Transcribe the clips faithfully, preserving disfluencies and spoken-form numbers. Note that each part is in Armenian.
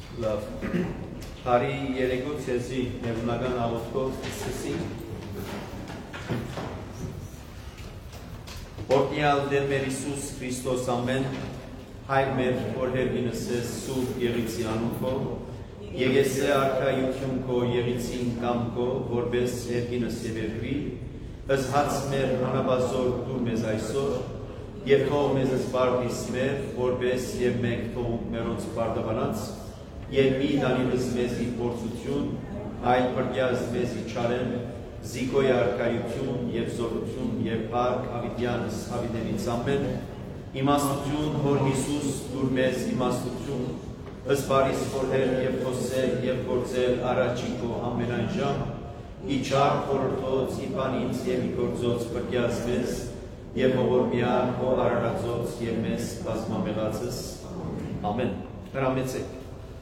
Լավ։ Հարի երեկո ցեզի ներունական աղոթքով սկսի։ Օրհնյալ Տեր մեր Հիսուս Քրիստոս ամեն, Հայր մեր, որ հերգինս ես սուրբ եղիցի անունքով, եղես է արքայություն քո եղիցին կամ քո, որպես հերգինս եւ երկրի, ըս հաց մեր հանաբազոր դուր մեզ այսօր, եւ թող մեզ սպարդիս մեր, որպես եւ մենք թողunk մերոնց սպարդաբանած, եւ մի դանիլս մեզի փորձություն, այլ բրդյազ մեզի չարեն, զիկոյ արքայություն եւ զորություն եւ փառք հավիտյանս հավիտենից ամեն, իմաստություն, որ Հիսուս դուր մեզ իմաստություն, ըստ բարիս խորհել եւ խոսել եւ գործել առաջի քո ամենայն ժամ, իջար խորհրդոց, իբանից եւ իգործոց բրդյազ մեզ, եւ ողորմյալ քո արարածոց եւ մեզ բազմամեղածս ամեն հրամեցեք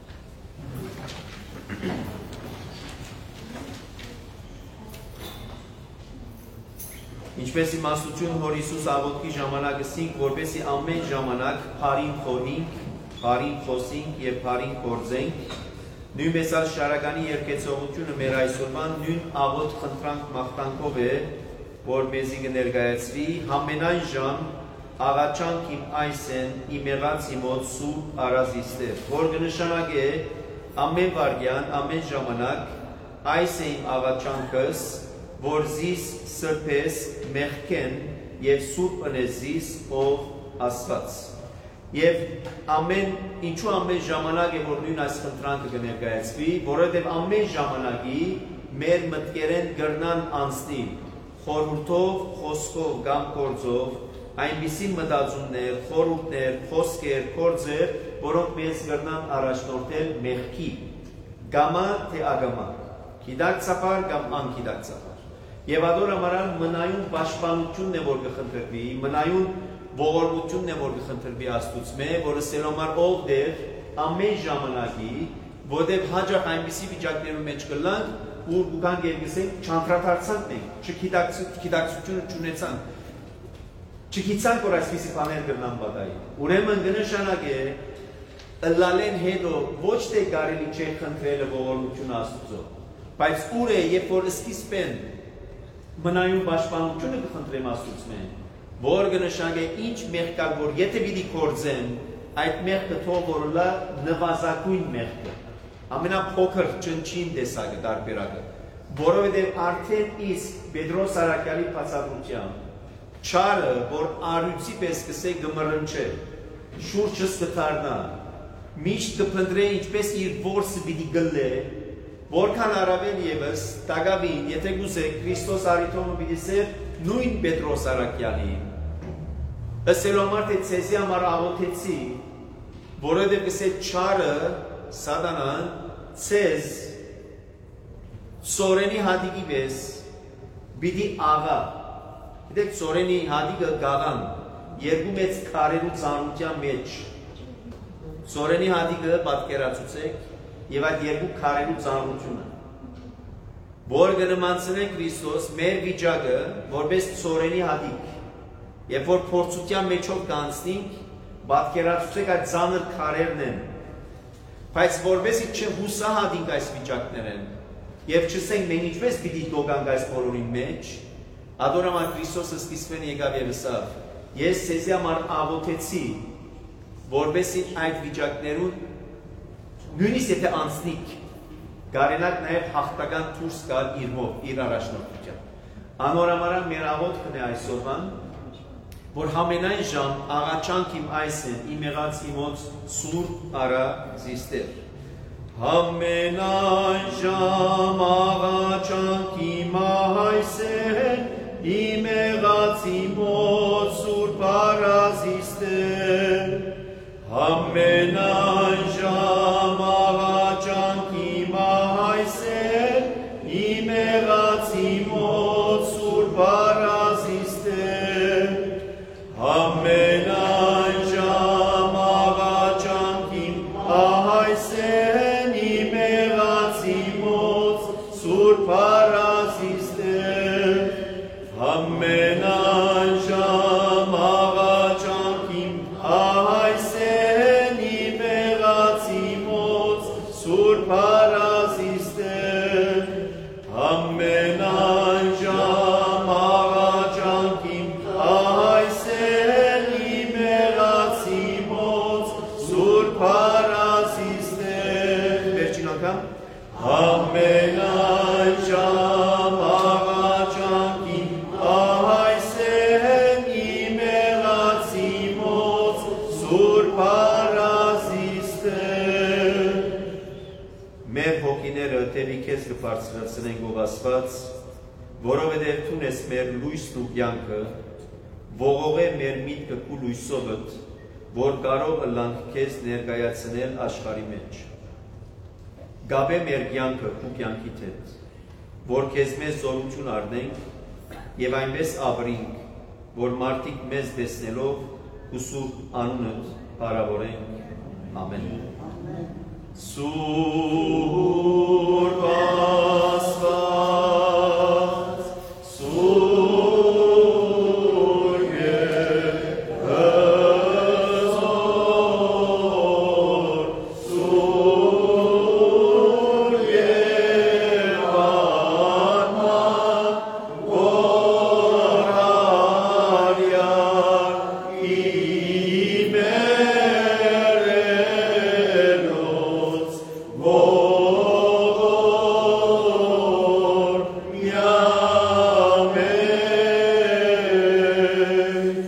ինչպես իմաստություն որ Հիսուս աղոթքի ժամանակ ասինք որպեսզի ամեն ժամանակ փարին խորհինք, փարին խոսենք եւ փարին գործենք նույնպես այլ շարականի երկեցողությունը մեր այսօրվան նույն աղոթ խնդրանք մաղթանքով է որ մեզի կներկայացվի համենայն ժամ աղաչանք իմ այս են իմ եղած իմոց սուրբ արազիստեր, որ կնշանակե ամեն վարյան, ամեն ժամանակ այս է իմ աղաչանքս, որ զիս սրբես մեղքեն և սուրբ ընեզիս ով ասված։ Եվ ամեն, ինչու ամեն ժամանակ է, որ նույն այս խնդրանքը կներկայացվի, որովհետև ամեն ժամանակի մեր մտքերեն գրնան անցնին, խորհուրդով, խոսքով կամ գործով, այնպիսի մտածումներ, խորհուրդներ, խոսքեր, գործեր, որոնք մեզ կրնան առաջնորդել մեղքի, գամա թե ագամա, գիտակցաբար կամ անգիտակցաբար։ Եվ ադոր ամարան մնայուն պաշտպանությունն է, որ կխնդրվի, մնայուն ողորմությունն է, որ կխնդրվի Աստծուց մե, որը սելոմար ով դեր ամեն ժամանակի, որտեղ հաջող այնպիսի վիճակներում մեջ կլանք, ուր կուքանք երկսենք չանդրադարձանք մենք, չգիտակցությունը չունեցանք, չգիտանք, որ այսպիսի բաներ կրնան բադայի։ Ուրեմն կնշանակ է ըլլալեն հետո ոչ թե կարելի չէ խնդրելը ողորմությունը Աստծո, բայց ուր է, երբ որ սկիզբեն մնայուն պաշտպանությունը կխնդրեմ Աստծուց մեն, որ կնշանակ է ինչ մեղք կա, որ եթե պիտի գործեմ, այդ մեղքը թող որ լա նվազագույն մեղքը, ամենափոքր ճնչին տեսակը տարբերակը, որովհետև արդեն իսկ Պետրոս Արաքյալի բացատրությամբ չարը, որ արույցի պես կսե գմռնչե, շուրջս կդառնա, միշտ կփնտրե ինչպես իր որսը պիտի գլե, որքան առավել ևս տագավին, եթե գուզեք Քրիստոս արիթոմը պիտի սեր նույն Պետրոս Արաքյալի, ըսելով թե ցեզի համար աղոթեցի, որովհետև կսե չարը Սատանան ցեզ սորենի հատիկի պես պիտի աղա Գիտեք, սորենի հատիկը գաղան, երկու մեծ քարերու ծանրության մեջ, սորենի հատիկը պատկերացուցեք և այդ երկու քարերու ծանրությունը, որ կնմանցնենք Քրիստոս մեր վիճակը, որպես սորենի հատիկ, և որ փորձության մեջով կանցնենք, պատկերացուցեք այդ ծանր քարերն են, բայց որպեսի չհուսահատենք այս վիճակներեն, և չսենք մենք ինչպես պիտի դոգանք այս բոլորի մեջ, Ադորամար Քրիստոսը սկիզբեն եկավ եւ ասավ. Ես ցեզի համար աղոթեցի, որպեսզի այդ վիճակներուն նույնիսկ եթե անցնիկ, կարենակ նաեւ հաղթական դուրս գալ իր մոտ, իր առաջնորդությամբ։ Անորամարան մեր աղոթքն է այսօրվան, որ համենայն ժամ աղաչանք իմ այս են, իմ եղած իմոց սուրբ արա զիստեր։ Համենայն ժամ աղաչանք իմ այս են, Իմ եղած իմոց սուրբ արազիստեր, համենայն ժամ աղաչանք իմ այս են, իմ եղած իմոց սուրբ արազիստեր, համենայն ժամ աղաչանք իմ այս են, իմ եղած իմոց սուրբ արազիստեր, Ամենայն ժամ աղաչանք իմ այս են իմ եղած իմ Parasiste Vergine անգամ Ամենայն ժամ աղաչանքին Այսեն իմ ելացի մոց Սուրբ Parasiste Մեր հոգիները տևի քեզ կբարձրացնեն գովասված, որովհետև դու ես մեր լույսն ու կյանքը, ողողե մեր միտքը քու լույսովդ, որ կարող ըլանք քեզ ներկայացնել աշխարհի մեջ։ Գաբե մեր կյանքը քու կյանքիդ հետ, որ քեզ մեզ զորություն առնենք եւ այնպես ապրենք, որ մարդիկ մեզ տեսնելով ու սուրբ անունդ բարավորենք։ Ամեն։ Սուրբ Աստված, Սուրբ Գեհազոր, Սուրբ Եվանման, որ հարյար իմերելոց, ողոր միամետ,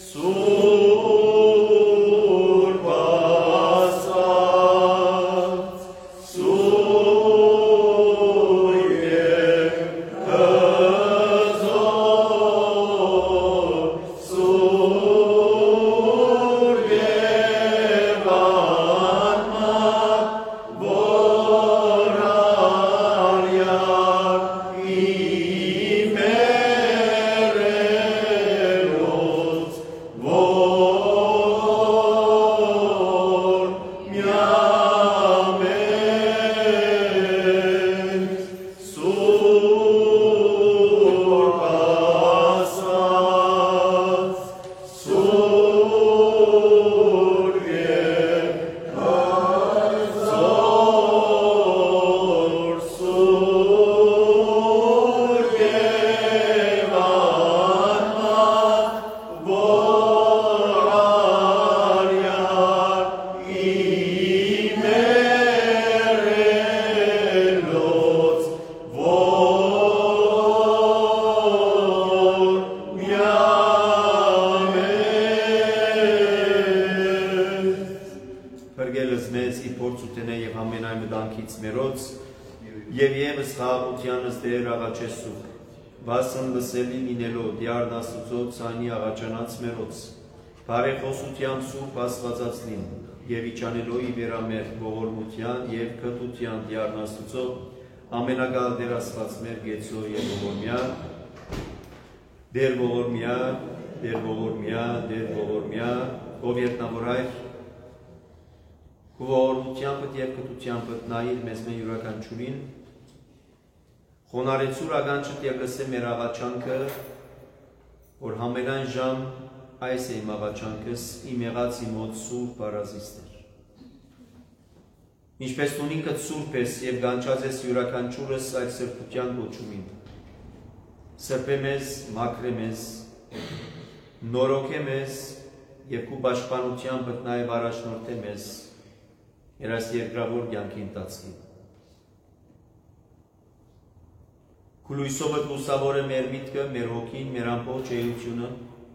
Սուրբ Աստված, Սուրբ Եհազոր, Սուրբ Եվանման, որ հարյար իմերելոց, ողոր միամետ, Սուրբ Աստված, Սուրբ Եհազոր, Սուրբ Եվանման, որ հարյար իմերելոց, ողոր միամետ։ Փրկելս մեզ ի փորձութենե եւ ամենայն մտանքից մերոց եւ եւս խաղաղությանս դեր աղաչեսու վասն լսելի լինելով դիարն Աստուծո ցանի աղաչանած մերոց բարեխոսության սուրբ Աստվածածնին եւ իջանելոյի վերամեր ողորմության եւ քթության դիարն Աստուծո ամենակալ դեր Աստված մեր գեցո եւ ողորմյա դեր ողորմյա դեր ողորմյա դեր ողորմյա ով երտնավորայր Ողորմությամբ եւ քթությամբ նայիր մեզ մեր յուրաքանչյուրին խոնարեցուր ագանչդ եւ լսե մեր աղաչանքը որ համենայն ժամ այս է իմ աղաչանքս իմ եղածի մոտ սուրբ Parasiste ինչպես դու ինքդ սուրբ ես եւ գանչած ես յուրաքանչյուրս այդ սրբության ոչումին սրբե մեզ մաքրե մեզ նորոգե մեզ եւ քու պաշտպանությամբ նաեւ առաջնորդե մեզ Երաս երկրավոր կյանքի ընթացքին։ Քու լույսովդ լուսավոր է մեր միտքը, մեր հոգին, մեր ամբողջ էությունը,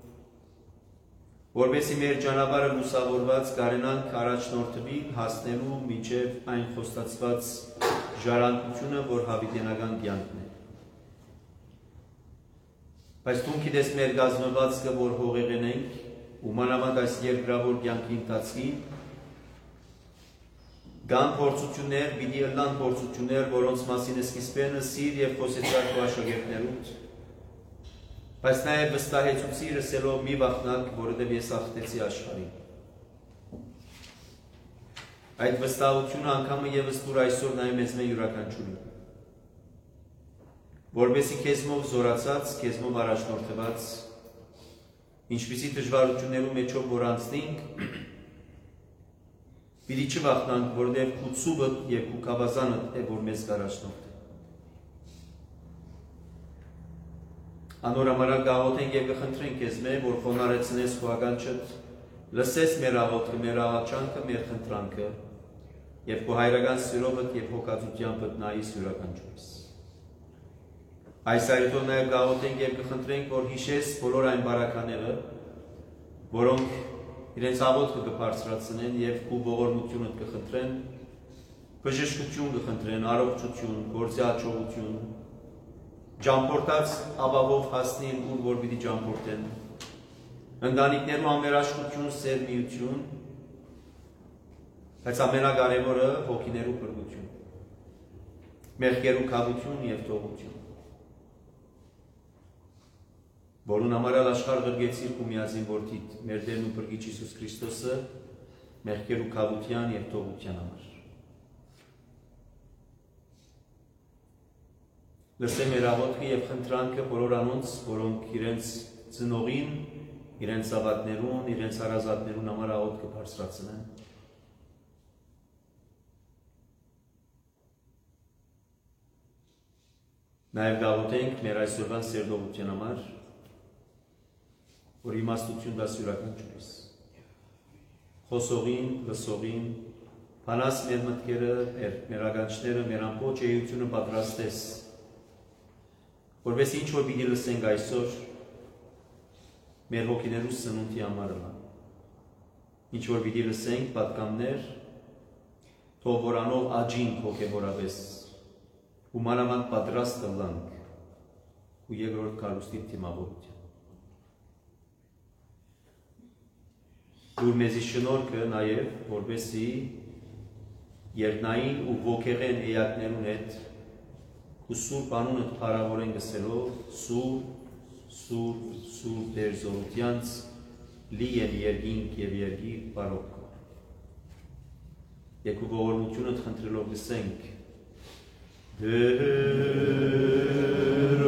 որպեսզի մեր ճանապարհը լուսավորված կարենանք առաջնորդվի հասնելու մինչև այն խոստացված ժառանգությունը, որ հավիտենական կյանքն է։ Բայց դու գիտես մեր գազնվածքը, որ հողեղեն ենք, ու մանավանդ այս երկրավոր կյանքի ընթացքին Կան փորձություններ, պիտի ըլլան փորձություններ, որոնց մասին սկիզբենը սիր եւ խոսեցար քո աշակերտներուդ։ Բայց նաեւ վստահեցուցի լսելով մի վախնակ, որովհետեւ ես ախտեցի աշխարհին։ Այդ վստահությունը անգամը եւս դուր այսօր նաեւ մեզ մեր յուրաքանչյուրին։ Որպեսզի քեզմով զորացած, քեզմով առաջնորդված, ինչպիսի դժվարություններու մեջով որ անցնենք, Պիտի չվախնանք, որովհետև քու ցուվը եւ քու կավազանը է որ մեզ առաջնորդ է։ Անոր համար գաղութենք եւ կխնդրենք քեզ մե, որ խոնարեցնես քո ականջդ լսես մեր աղոթքը, մեր աղաչանքը, մեր խնդրանքը եւ քո հայրական սիրովդ եւ հոգացությամբ նայիս յուրաքանչյուրս։ Այս այրտով նաեւ գաղութենք եւ կխնդրենք, որ հիշես բոլոր այն բարակաները, որոնք իրենց աղոթքը կբարձրացնեն եւ քո ողորմությունը կխնդրեն, բժշկություն կխնդրեն, առողջություն, գործի հաջողություն, ճամփորդած ապավով հասնին, ուր որ պիտի ճամփորդեն, ընտանիքներու անվերաշտություն, սերմիություն, բայց ամենակարևորը հոգիներու փրկություն, մեղքերու քավություն եւ թողություն, որուն համար աշխարհ գրգեցիր քու միածին որդիդ, մեր Տերն ու Փրկիչ Հիսուս Քրիստոսը, մեղքերու քավության եւ թողության համար։ Լսե մեր աղոթքը եւ խնդրանքը բոլոր անոնց, որոնք իրենց ծնողին, իրենց ավատներուն, իրենց հարազատներուն համար աղոթքը բարձրացնեն։ Նաեւ գաղութենք մեր այսօրվան սերտողության համար, որ իմաստություն դաս յուրաքանչյուրիս։ Խոսողին, լսողին, փանաս մեր մտքերը, մեր ականջները, մեր ամբողջ էությունը պատրաստես, որպես ինչ որ պիտի լսենք այսօր, մեր հոգիներու սնունդի համար լա։ Ինչ որ պիտի լսենք պատկաններ, թող որ անով աջինք հոգևորապես, ու մանավանդ պատրաստ լանք ու երկրորդ կառուստի դիմավորության։ Դուր մեզի շնորհքը նաև, որպեսզի երկնային ու ոգեղեն էակներուն հետ ու սուրբ անունդ փառավորեն գսելով սուրբ, սուրբ, սուրբ Տեր զորությանց լի են երկինք եւ երկիր բարոք։ Եկ ու ողորմությունդ խնդրելով գսենք Տեր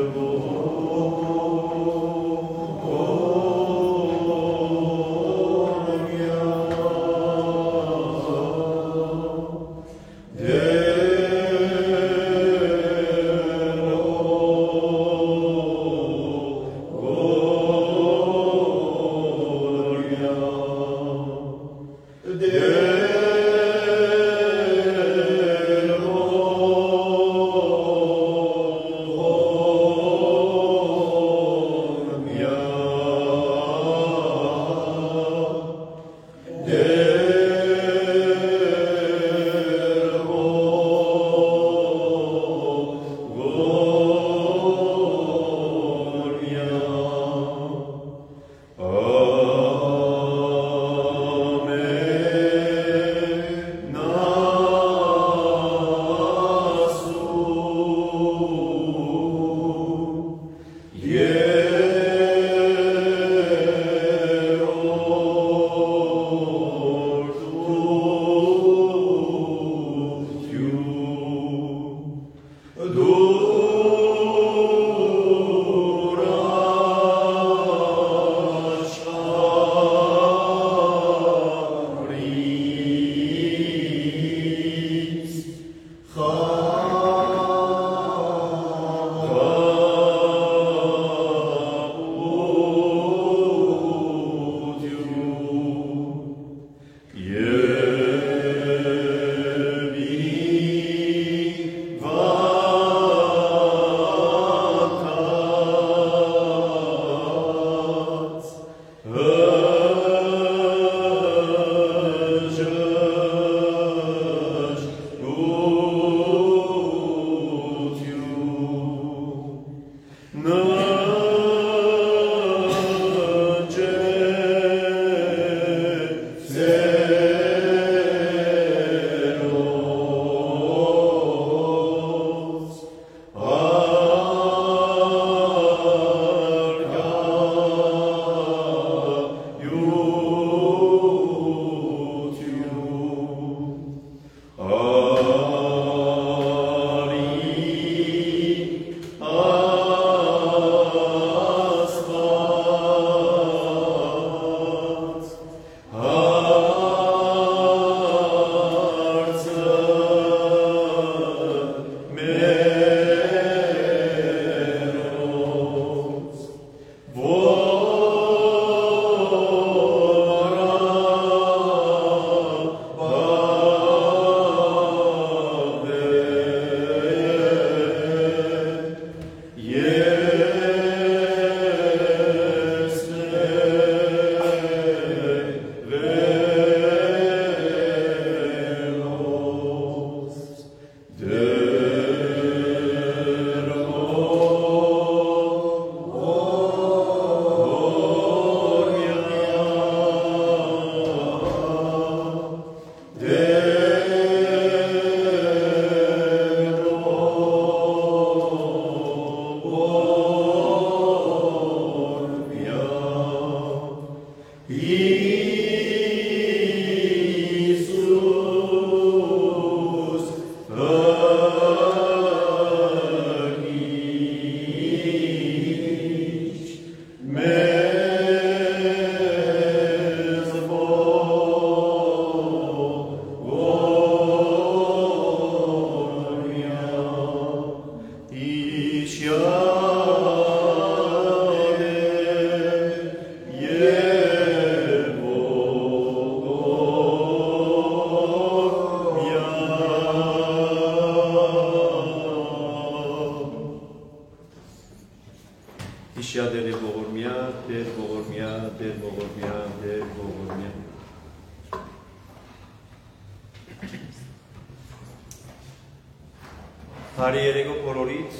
Հարի երեգո բոլորիդ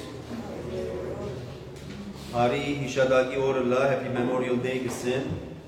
Հարի հիշադակի օրը լա Happy Memorial Day գսեն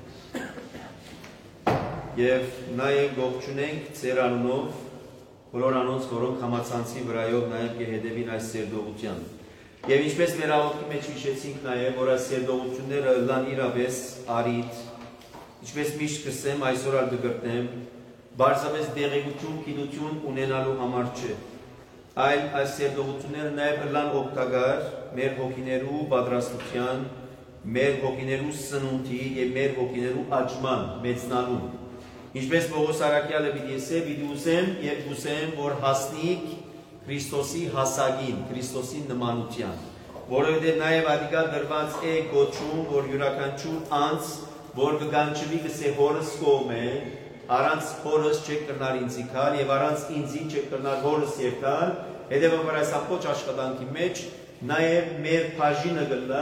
և նաև գողջունենք ձեր անունով բոլոր անոնց, որոնք համացանցի վրայով նաև կհետևին այս սերդողության և ինչպես մեր աղոթքի մեջ հիշեցինք նաև, որ այս սերդողությունները լան իրապես արիդ ինչպես միշտ կսեմ, այսօր ալ դգրտեմ բարձավես դեղեկություն, կինություն ունենալու համար չէ այլ այս սերդողությունները նաև լան օգտագար մեր հոգիներու պատրաստության, մեր հոգիներու սնունդի և մեր հոգիներու աճման, մեծնալուն Ինչպես Պողոս Արաքյալը պիտի ասե, պիտի ուզեմ և ուզեմ, որ հասնիկ Քրիստոսի հասագին, Քրիստոսի նմանության, որովհետև նաև ադիկա դրված է գոչում, որ յուրաքանչյուր անձ, որ կգանչվի գսե հորս կողմ է, առանց հորս չեք կրնար ինձի քալ և առանց ինձի չեք կրնար հորս երկալ, հետևաբար այս ամբողջ աշխատանքի մեջ նաև մեր բաժինը գլա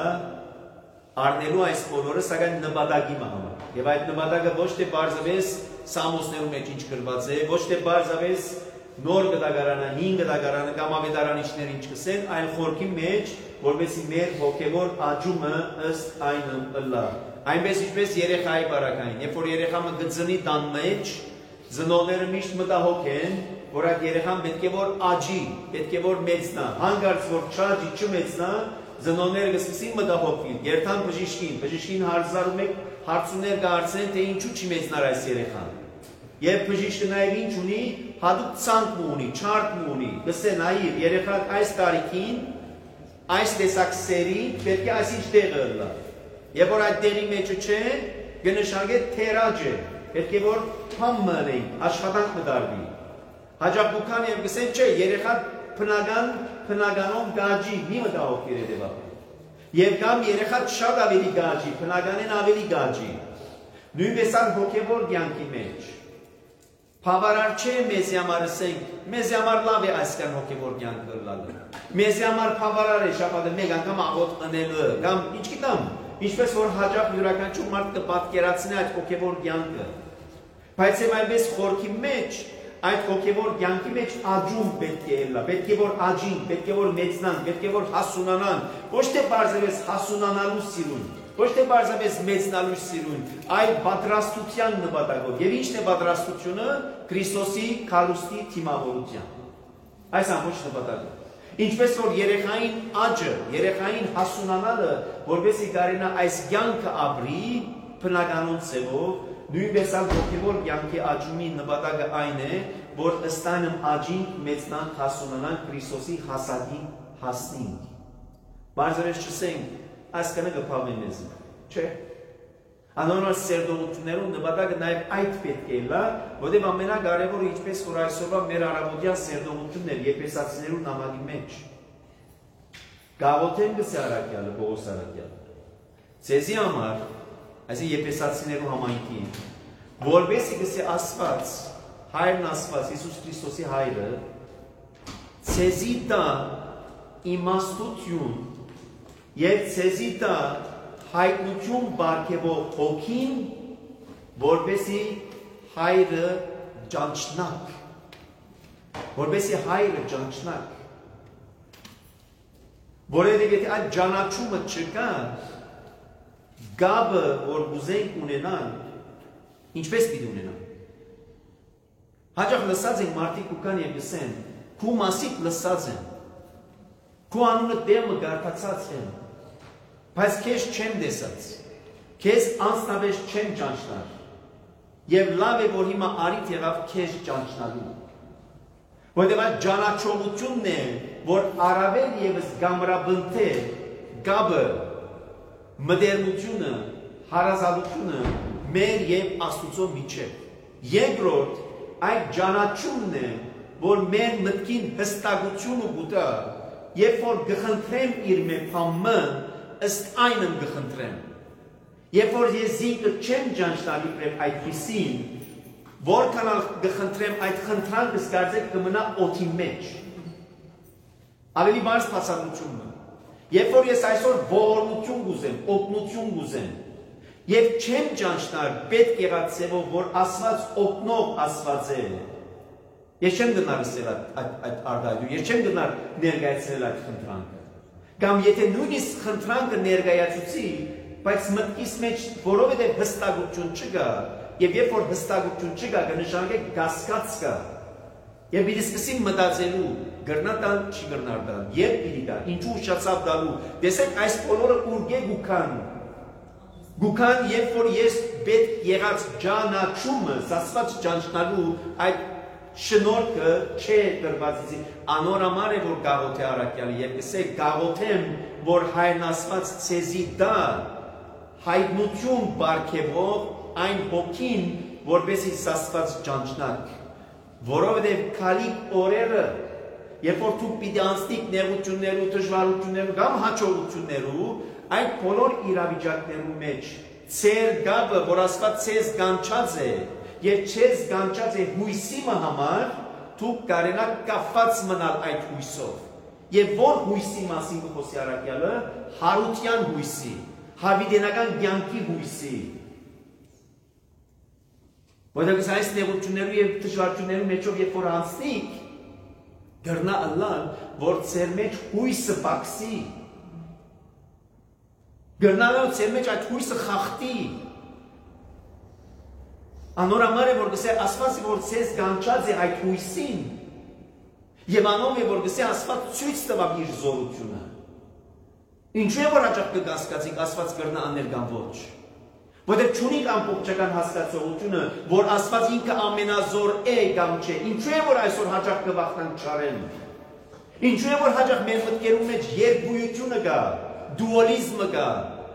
առնելու այս բոլորը, սակայն նպատակի համար։ Եվ այդ նպատակը ոչ թե բարձավես Սամոսներու մեջ ինչ գրված է, ոչ թե բարձավես նոր գտագարանը, հին գտագարանը կամ ավետարանիչներ ինչ կսեն, այլ խորքի մեջ, որպեսզի մեր հոգևոր աճումը ըստ այնն ըլլա։ Այնպես ինչպես երեխայի բարակային, երբ որ երեխամը գծնի տան մեջ, ծնողները միշտ մտահոգ են, որ այդ երեխան պետք է որ աճի, պետք է որ մեծնա, հանկարծ որ չաճի, չմեծնա, ծնողները կսկսին մտահոգվել, երթան բժիշկին, բժիշկին հարցնում եք, հարցուներ կհարցնեն, թե ինչու չի մեծնար այս երեխան։ Եվ բժիշկը նաև ինչ ունի, հատուկ ցանկ ունի, չարտ ունի, գսե նաև երեխան այս տարիքին, այս տեսակ սերի պետք է այսինչ տեղը ըլլա։ Եվ որ այդ տեղի մեջը չէ, կնշանակե թերաջ է, պետք է որ փամը լինի, աշխատանք մտարվի։ Հաջողության եւ գսեն չէ, երեխան բնական բնականով գաճի, մի մտահոգիր հետեւաբար։ Եվ կամ երեխա շատ ավելի գաճի, բնականեն ավելի գաճի։ Նույնպես ան հոգևոր կյանքի մեջ։ Բավարար չէ մեզ համար ասենք, մեզ համար լավ է այսքան հոգևոր կյանք գլալը։ Մեզ համար բավարար է շաբաթը մեկ անգամ աղոթ ընելը, կամ ինչ գիտեմ, ինչպես որ հաջող յուրաքանչյուր մարդ կպատկերացնի այդ հոգևոր կյանքը։ Բայց եւ այնպես խորքի մեջ այդ հոգևոր կյանքի մեջ աճում պետք է ելա, պետք է որ աճին, պետք է որ մեծնան, պետք է որ հասունանան, ոչ թե բարձրապես հասունանալու սիրուն, ոչ թե բարձրապես մեծնալու սիրուն, այլ պատրաստության նպատակով։ Եվ ի՞նչն է պատրաստությունը Քրիստոսի քալուստի թիմավորության։ Այս ամբողջ նպատակը։ Ինչպես որ երեխային աճը, երեխային հասունանալը, որովհետեւ կարենա այս կյանքը ապրի բնականոն ցևով Նույնպես ալ հոգևոր կյանքի աճումի նպատակը այն է, որ ըստ այնմ աճինք մեծնանք հասունանանք Քրիստոսի հասակին հասնենք։ Բարձրապես չսենք, այսքանը կփավեն մեզ, չէ։ Անոնոր սերդողություններում նպատակը նաև այդ պետք է լա, որտեղ ամենակարևորը ինչպես որ այսօրվա մեր առավոտյան սերդողություններ Եփեսացիներու նամակի մեջ։ Գաղութեն գսե Արաքյալը, Պողոս Արաքյալը։ Ցեզի համար Այսի Եփեսացիներու համայնքին, որբեսի գսե Աստված, Հայրն Աստված, Հիսուս Քրիստոսի Հայրը, ցեզի տա իմաստություն եւ ցեզի տա հայտնություն բարգեւող հոգին, որբեսի Հայրը ճանչնակ, որբեսի Հայրը ճանչնակ, որովհետեւ եթե այդ ճանաչումը չկա, Գաբը, որ ուզենք ունենան, ինչպես պիտի ունենան։ Հաջող լսած են մարդիկ ու կան և գսեն, քու մասիկ լսած են, քու անունը դեմը գարտացած են, բայց քեզ չեմ դեսած, քեզ անձնավեզ չեմ ճանչնար, և լավ է, որ հիմա արիտ եղավ քեզ ճանչնալու։ Որտև այդ ճանաչողությունն է, որ առավել ևս գամրաբնթե գաբը մդերնությունը, հարազատությունը մեր և Աստուծո միջև։ Երկրորդ, այդ ճանաչումն է, որ մեր մտքին հստակությունը գուտա, երբ որ գխնդրեմ իր մեր փամը, ըստ այնն գխնդրեմ։ Երբ որ ես ինքը չեմ ճանչնալի պրև այդպիսին, որքան գխնդրեմ այդ խնդրանքս կարծեք կմնա օդի մեջ։ Ավելի բարձ բացատրությունը։ Երբ որ ես այսօր ողորմություն գուզեմ, օգնություն գուզեմ, եւ չեմ ճանչնար պետք եղած ցևով, որ Աստված օգնող Աստված է, Ես չեմ գնար ասել այդ արտահայտում, ես չեմ գնար ներկայացնել այդ խնդրանքը։ Կամ եթե նույնիսկ խնդրանքը ներկայացուցի, բայց մտքիս մեջ որովհետև հստակություն չկա, եւ երբ որ հստակություն չկա, կնշանակե կասկած կա։ Եվ պիտի սկսի մտածելու, գրնա տալ, չի գրնար տալ, երբ պիտի տա, ինչու ուշացավ տալու։ Տեսեք, այս բոլորը ուրգե գուքան։ Գուքան, երբ որ ես պետք եղած ճանաչումը, ասված ճանաչնալու այդ շնորհքը չէ տրվածի, անորամար է որ գաղութ է առաքյալը, եւ կսե գաղութեմ, որ հայրն ասված ցեզի դա հայտնություն բարգեւող այն հոգին, որպեսզի ասված ճանաչնակ, որովհետեւ քալի օրերը, երբ որ դուք պիտի անցնիք նեղություններու, դժվարություններու կամ հաջողություններու, այդ բոլոր իրավիճակներու մեջ ծեր գաբը, որ ասված ցեզ գանչած է, եւ չես գանչած է հույսի համար, դուք կարենաք կապված մնալ այդ հույսով։ Եվ որ հույսի մասին կխոսի առաքյալը, հարության հույսի, հավիտենական կյանքի հույսի։ Որտեղ այս նեղություններու եւ դժվարություններու մեջով երբ որ անցնիք, գրնա ըլլան, որ ծեր մեջ հույսը բացի։ Գրնա ըլլան ծեր մեջ այդ հույսը խախտի։ Անորամար է որ գսե ասված որ ցեզ գանչած է այդ հույսին եւ անով է որ գսե ասված ցույց տվավ իր զորությունը։ Ինչու է որ հաճախ կգասկածիկ ասված կրնա անել կամ ոչ։ Որտեղ չունիք ամբողջական հասկացողությունը, որ ասված ինքը ամենազոր է կամ չէ։ Ինչու է որ այսօր հաճախ կվախնանք չարեն։ Ինչու է որ հաճախ մեր մտքերում մեջ երկգույությունը կա, դուալիզմը կա։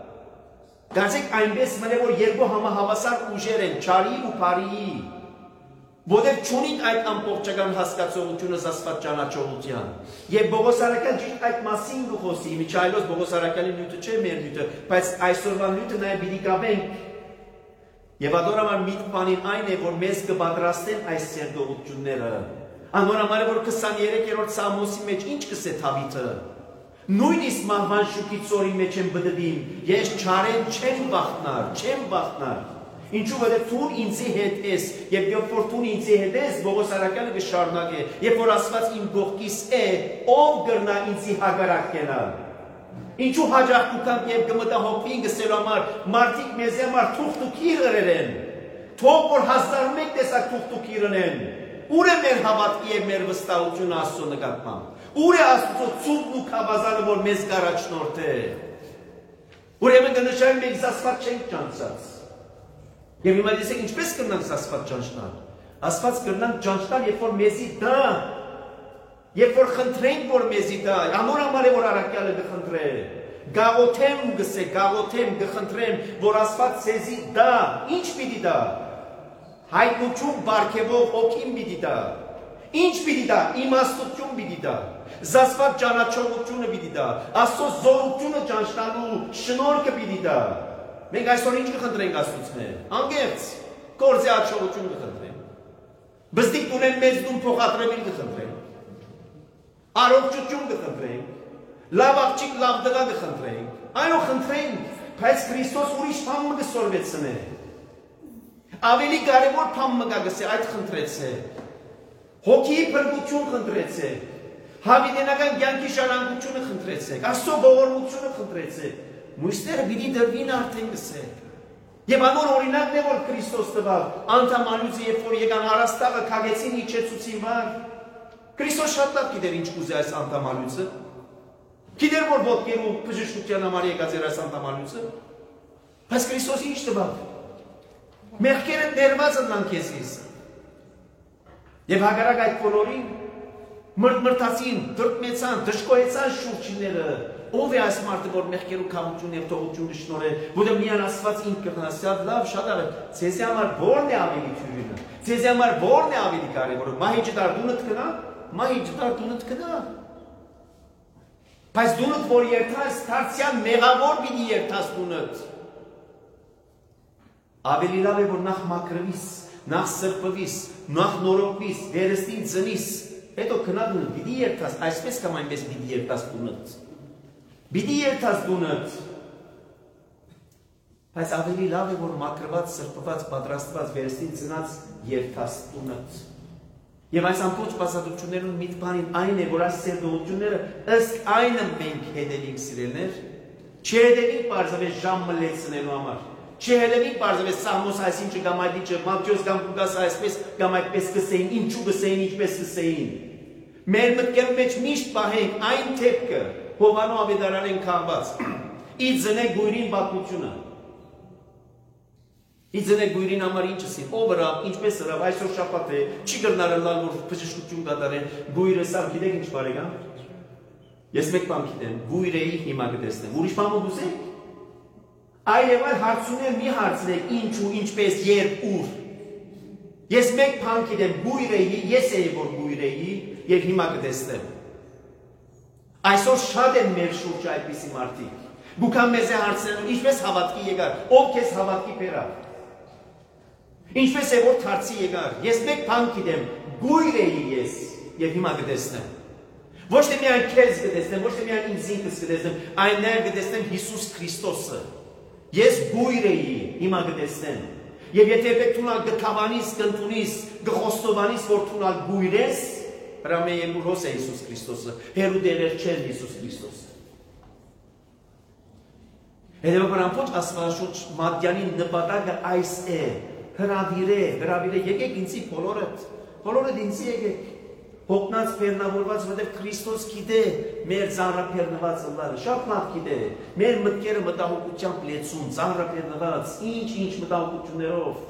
Գացեք այնպես մնե որ երկու համահավասար ուժեր են, չարի ու բարիի, որտեղ չունին այդ ամբողջական հասկացողությունը ասված ճանաչողության։ Եվ Պողոս առաքյալը ճիշտ այդ մասին կխոսի, Միչայելոս Պողոս առաքյալի նյութը չէ մեր նյութը, բայց այսօրվա նյութը նաև պիտի կապենք։ Եվ ադորամար միտքանին այն է, որ մեզ կպատրաստեն այս սերտողությունները։ Անորամար է որ քսաներեքերորդ Սամոսի մեջ ինչ կսե Դավիթը։ Նույնիսկ մահվան շուկից օրի մեջ եմ բդդին, ես չարեն չեմ վախնար, չեմ վախնար։ Ինչու որ դու ինձի հետ ես, եւ երբ որ դու ինձի հետ ես, Պողոս առաքյալը կշարունակե, երբ որ ասված իմ կողքիս է, ով կրնա ինձի հակառակ կենալ։ Ինչու հաջող կուքան եւ կմտահոգվին գսելու համար, մարդիկ մեզ համար թուղթուքիր գրեն։ Թող որ հազար մեկ տեսակ թուղթուքիր ունեն։ Ուր է մեր հավատքի եւ մեր վստահությունը Աստծո նկատմամբ։ Ուր է Աստծո ցույցն ու քավազանը, որ մեզ կառաջնորդ է։ Ուրեմն կնշանակի մենք ասված չենք ճանաչած։ Եվ հիմա դեսեք ինչպես կրնանք ասված ճանաչնալ։ Ասված կրնանք ճանաչնալ, երբ որ մեզի դա, երբ որ խնդրենք, որ մեզի դա, անորամար է որ առաքյալը կխնդրե։ Գաղոթեմ գսե, գաղոթեմ կխնդրեմ, որ ասված ցեզի դա, ինչ պիտի դա։ Հայտնություն բարգեւող հոգին պիտի դա։ Ինչ պիտի դա, իմաստություն պիտի դա, զասված ճանաչողությունը պիտի դա, Աստծո զորությունը ճանաչնալու շնորհքը պիտի դա։ Մենք այսօր ինչ կխնդրենք Աստծուց մեր, անգերց, գործի աջողություն կխնդրենք, բզդիկ ունեն մեծ դուն փոխադրել կխնդրենք, առողջություն կխնդրենք, լավ աղջիկ լավ դղա կխնդրենք, այնո խնդրենք, բայց Քրիստոս ուրիշ բան կսորվեցնե։ Ավելի կարևոր բան մգա գսե այդ խնդրեցե։ Հոգի փրկություն խնդրեցեք, հավիտենական կյանքի շարունակությունը խնդրեցեք, Աստծո ողորմությունը խնդրեցեք, մույսները պիտի դրվին արդեն գսեք։ Եվ անոր օրինակն է որ Քրիստոս տվավ, անդամալույցը երբ որ եկան առաստաղը քագեցին իջեցուցին վար։ Քրիստոս շատ լավ գիտեր ինչ կուզե այս անդամալույցը։ Գիտեր որ ոտքերու բժշկության համար եկած էր այս անդամալույցը։ Բայց Քրիստոս ինչ տվավ։ Մեղքերը դերված են քեզից։ Եվ հակառակ այդ բոլորին մրտմրտացին, դրտմեցան, դժկոյեցան շուրջիները, ով է այս մարդը, որ մեղքերու քամություն եւ թողություն շնորհե, որը միան ասված ինք կգնասյալ լավ շատ આવે, ցեզի համար ո՞րն է ավելի թյուրինը, ցեզի համար ո՞րն է ավելի կարևորը, մահի ջդար դունդ կնա, մահի ջդար դունդ կնա։ Բայց դունդ որ երթաս, դարձյալ մեղավոր պիտի երթաս դունդ։ Ավելի լավ է որ նախ մաքրվիս, նախ սրբվիս, նախ նորոգվիս, վերստին ծնիս, հետո քնած պիտի երթաս, այսպես կամ այնպես պիտի երթաս դունդ։ Պիտի երթաս դունդ։ Բայց ավելի լավ է որ մաքրված, սրբված, պատրաստված, վերստին ծնած երթաս դունդ։ Եվ այս ամբողջ բացատրություններում մի բանին այն է, որ այս սերտողությունները ըստ այնը մենք հետևենք սիրելներ, չհետևենք պարզապես ժամ մլեցնելու համար, չհետևենք պարզապես Սամոս այսինչը կամ այդիչը, Մատթեոս կամ Լուկաս այսպես կամ այդպես կսեին, ինչու կսեին, ինչպես կսեին։ Մեր մտքերում մեջ միշտ պահենք այն թեփքը, Հովանու ավետարանեն քաղված, ի ձնե գույրին պատմությունը։ Իձնե գույրին համար ինչ ասին, ով հրավ, ինչպես հրավ, այսօր շաբաթ է, չի կրնարել լալ, որ բժշկություն կատարեն, գույրը սավ, գիտեք ինչ բարեկամ։ Ես մեկ բան գիտեմ, գույրեի հիմա կտեսնեմ, ուրիշ բան ուզեք։ Այլ եւ այլ հարցուներ մի հարցնեք, ինչու, ինչպես, երբ, ուր։ Ես մեկ բան գիտեմ, գույրեի, ես էի որ գույրեի եւ հիմա կտեսնեմ։ Այսօր շատ են մեր շուրջ այդպիսի մարդիկ։ Գուքան մեզ է հարցնելու, ինչպես հավատքի եկար, ով քեզ հավատքի բերավ։ Ինչպես է որ թարցի եկար, ես մեկ բան գիտեմ, գույր էի ես եւ հիմա կտեսնեմ։ Ոչ թե միայն քեզ կտեսնեմ, ոչ թե միայն ինձ ինքս կտեսնեմ, այլ նաեւ կտեսնեմ Հիսուս Քրիստոսը։ Ես գույր էի, հիմա կտեսնեմ։ Եվ եթե պետք թունալ գթավանից, կընդունիս, գխոստովանից, որ թունալ գույր ես, հրամե երկու հոս է Հիսուս Քրիստոսը, հերու դերեր չեն Հիսուս Քրիստոսը։ Հետևաբար ամբողջ Աստվածաշունչ Մատթեանի նպատակը այս է, հրավիրե, հրավիրե, եկեք ինձի բոլորդ, բոլորդ ինձի եկեք, հոգնած բեռնավորված, որտեղ Քրիստոս գիտե մեր ծանրաբեռնված ըլլալը, շատ լավ գիտե, մեր մտքերը մտահոգությամբ լեցուն, ծանրաբեռնված, ինչ-ինչ մտահոգություններով,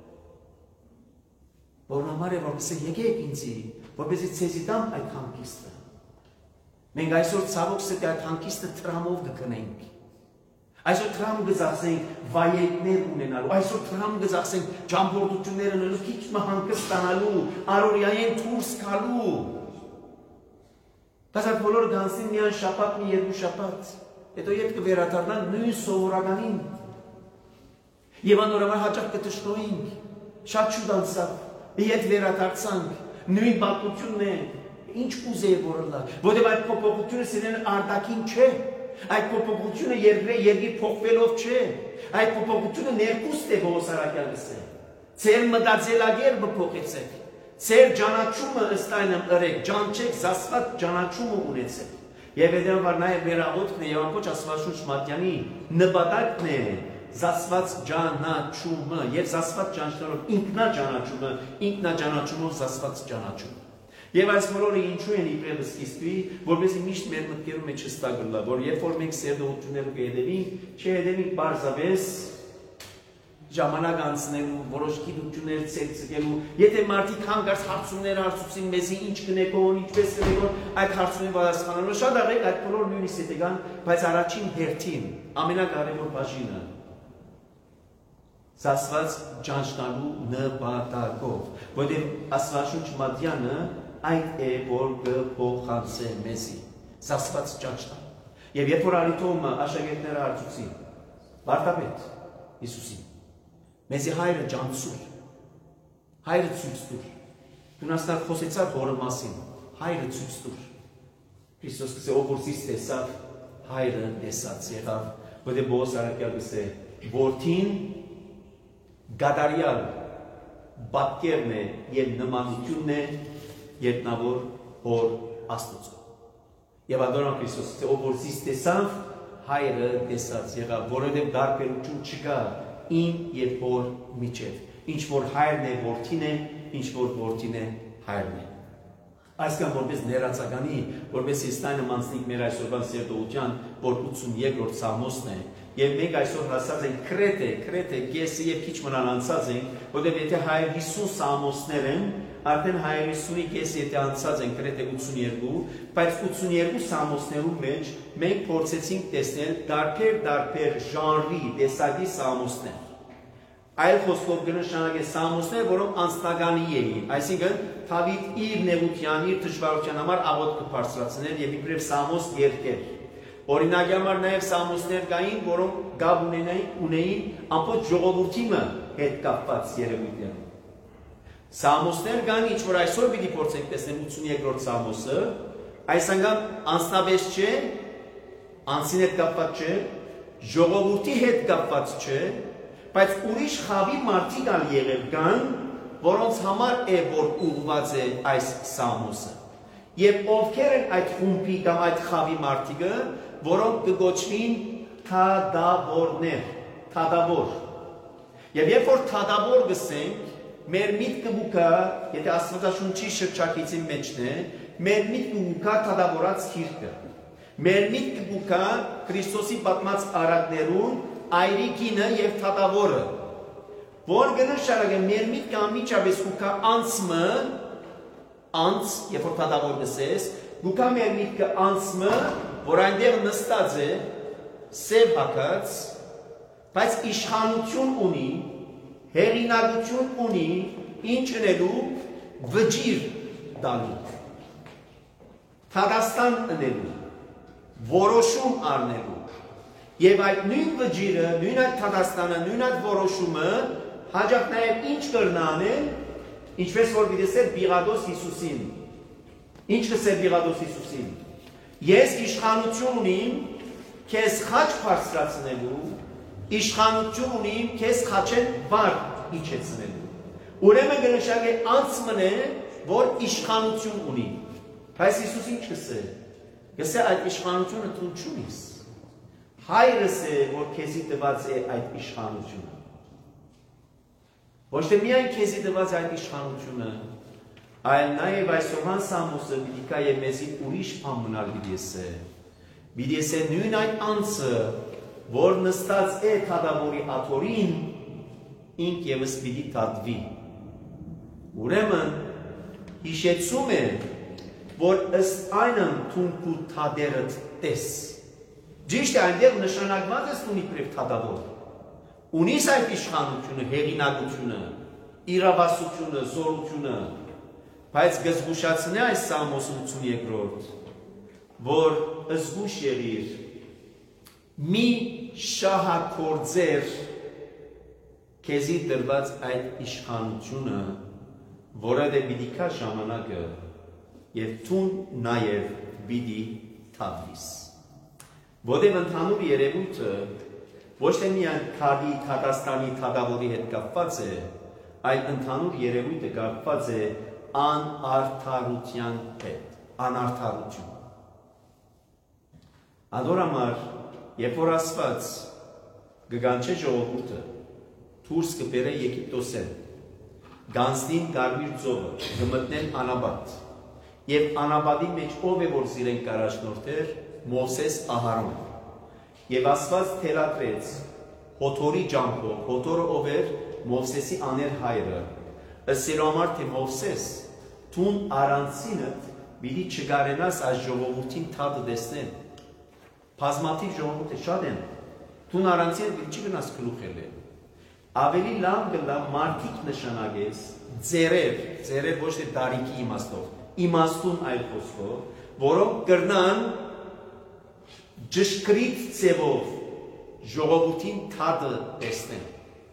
որն համար է, որպեսզի եկեք ինձի, որպեսզի ցեզի տամ այդ հանգիստը։ Մենք այսօր ցավոք սրտի այդ հանգիստը տրամով կգնենք։ Այսօր տրամ գծացենք վայեկներ ունենալու, այսօր տրամ գծացենք ճամփորդություններ ունենալու, քիչ մահանգստանալու, առօրյային դուրս գալու։ Բայց այդ բոլորը գանցին միայն շաբաթ, մի երկու շաբաթ, հետո երբ կվերադառնան նույն սովորականին։ Եվ անորոշ հաճախ կտշնոյինք, շատ շուտ անցավ, հետ վերադարձանք, նույն պատմությունն է, ինչ կուզեի որ լա, որտեղ այդ փոփոխությունը սիրեն արտաքին չէ։ Այդ փոփոխությունը երկրի փոխվելով չէ, այդ փոփոխությունը ներքուստ է Պողոս Արաքյալը։ Ձեր մտածելակերպը փոխեցեք, ձեր ճանաչումը ըստ այնմ ըրեք, ճանչեք զասված ճանաչումը ունեցեք։ Եվ հետևաբար նաև մեր աղոթքն է եւ ամբողջ Աստվածաշունչ Մատթեանի նպատակն է զասված ճանաչումը եւ զասված ճանաչումով ինքնաճանաչումը, ինքնաճանաչումով զասված ճանաչումը։ Եվ այս բոլորը ինչու են իբրև սկիզբի, որպեսզի միշտ մեր մտքերում մեջ հստակ գլա, որ երբ որ մենք սերտողությունները կհետևենք, չհետևենք պարզապես ժամանակ անցնելու, որոշ գիտություններ ցեցկելու, եթե մարդիկ հանկարծ հարցումներ հարցուցին մեզի ինչ կնեք ո՞ն, ինչպես կնեք ո՞ն, այդ հարցումին պատասխանելու շատ արեք այդ բոլոր նույնիսկ եթե կան, բայց առաջին հերթին ամենակարևոր բաժինը զասված ճանչնալու նպատակով, որտեղ Աստվածաշունչ Մատթեանը այդ է, որ կփոխանցե մեզի, զասված ճանչնալ։ Եվ երբ որ Արիթոմը աշակերտները հարցուցին, վարդապետ Հիսուսին, մեզի հայրը ճանցուր, հայրը ցույց տուր, դու նստար խոսեցար հորը մասին, հայրը ցույց տուր։ Քրիստոս կսե ով որ զիս տեսավ, հայրը տեսած եղավ, որտեղ Պողոս Արաքյալը կսե, որդին գադարյալ բատկերն է եւ նմանությունն է երտնավոր հոր Աստծո։ Եվ ադորան Քրիստոս ով որ զիս տեսավ, հայրը տեսած եղավ, որովհետեւ դարբերություն չկա իմ եւ հոր միջեւ։ Ինչ որ հայրն է որդին է, ինչ որ որդին է հայրն է։ Այսքան որպես ներածականի, որպես իստայնը մանցնիկ մեր այսօրվա սերտողության, որ ութսունյոթերորդ Սամոսն է, եւ մենք այսօր հասած ենք Քրեթե, Քրեթե, Գեսի եւ քիչ մնան անցած ենք, որտեղ եթե հայր հիսուն Սամոսներ են, արդեն հայր հիսունի Գեսի եթե անցած են Քրեթե ութսունյոթ, բայց ութսունյոթ Սամոսներու մեջ մենք փորձեցինք տեսնել դարբեր դարբեր ժանրի, տեսակի Սամոսներ։ Այլ խոսքով կնշանակե Սամոսներ, որոնք անձնականի էին, այսինքն Դավիթ իր նեղության, իր դժվարության համար աղոթք բարձրացնել եւ իբրև Սամոս երկեր։ Օրինակի համար նաև Սամոսներ կային, որոնք գավ ունենային, ունեին ամբողջ ժողովրդի հետ կապված երևույթներ։ Սամոսներ կան, ինչ որ այսօր պիտի փորձենք տեսնել ութսունյոթերորդ Սամոսը, այս անգամ անձնավեճ չէ, անձին հետ կապված չէ, ժողովրդի հետ կապված չէ, բայց ուրիշ խավի մարդիկ ալ եղել կան, որոնց համար է որ ուղղված է այս Սամոսը։ Եվ ովքեր են այդ խումբի կամ այդ խավի մարդիկը, որոնք կգոչվին թադավորներ, թադավոր։ Եվ երբ որ թադավոր գսենք, մեր միտքը բուկա, եթե Աստվածաշունչի շրջակիցի մեջն է, մեր միտքը բուկա թադավորած քիրքը։ Մեր միտքը բուկա Քրիստոսի պատմած արակներուն այրիկինը եւ թադավորը։ Որ գնշարագը մեր միտքը անմիջապես բուկա անցմը, անց, երբ որ թադավոր գսես, բուկա մեր միտքը անցմը, որ այնտեղ նստած է, սև հագած, բայց իշխանություն ունի, հեղինակություն ունի, ինչ ընելու, վճիր տալու, թադաստան ընելու, որոշում առնելու, եւ այդ նույն վճիրը, նույն այդ թադաստանը, նույն այդ որոշումը հաջող նաեւ ինչ կրնան է, ինչպես որ գիտեսեր Բիղադոս Հիսուսին, ինչ կսեր Բիղադոս Հիսուսին, ես իշխանություն ունիմ, քեզ խաչ բարձրացնելու, իշխանություն ունիմ, քեզ խաչեն վար իջեցնելու։ Ուրեմն գնշակ է անցմն է, որ իշխանություն ունի։ Բայց Հիսուս ինչ կսե։ Գսե այդ իշխանությունը դու չունիս։ Հայրս է, որ քեզի տված է այդ իշխանությունը։ Ոչ թե միայն քեզի տված այդ իշխանությունը, այլ նաև այսօրվան Սամոսը պիտի կա եւ մեզի ուրիշ բան մնալ պիտի եսե։ Պիտի եսե նույն այդ անձը, որ նստած է թադավորի աթորին, ինք եւս պիտի թադվի։ Ուրեմն հիշեցում է, որ ըստ այնն թունքու թադերդ տես։ Ճիշտ է, այնտեղ նշանակված է ունի պրև թադավոր։ Ունիս այդ իշխանությունը, հեղինակությունը, իրավասությունը, զորությունը, բայց գզգուշացնե այս Սամոս ութսունյոթերորդ, որ զգուշ եղիր, մի շահակորձեր քեզի տրված այդ իշխանությունը, որը դե պիտի կա ժամանակը եւ թուն նաեւ պիտի թավվիս։ Որտեղ ընդհանուր երևույթը ոչ թե միայն քարի, թադաստանի, թադավորի հետ կապված է, այլ ընդհանուր երևույթը կապված է անարդարության հետ, անարդարություն։ Ադորամար, երբ որ ասված գգանչե ժողովուրդը դուրս կբերե Եգիպտոսեն, գանձնին կարմիր ծովը, գմտնեն անաբադ, եւ անաբադի մեջ ով է որ զիրեն կարաշնորթեր, Մովսես Ահարոն, եւ ասված թելադրեց հոթորի ջամփով, հոթորը ով էր Մովսեսի աներ հայրը, ըսելու համար թե Մովսես տուն առանցինդ պիտի չգարենաս այս ժողովրդին թադը տեսնեն, բազմաթիվ ժողովուրդ է շատ են, տուն առանցինդ պիտի չգնաս գլուխել են, ավելի լավ գլա մարդիկ նշանակես, ձերեր, ձերեր ոչ թե դարիքի իմաստով, իմաստուն այլ խոսքով, որոնք կրնան ճշգրիտ ձևով ժողովրդին թադը տեսնեն։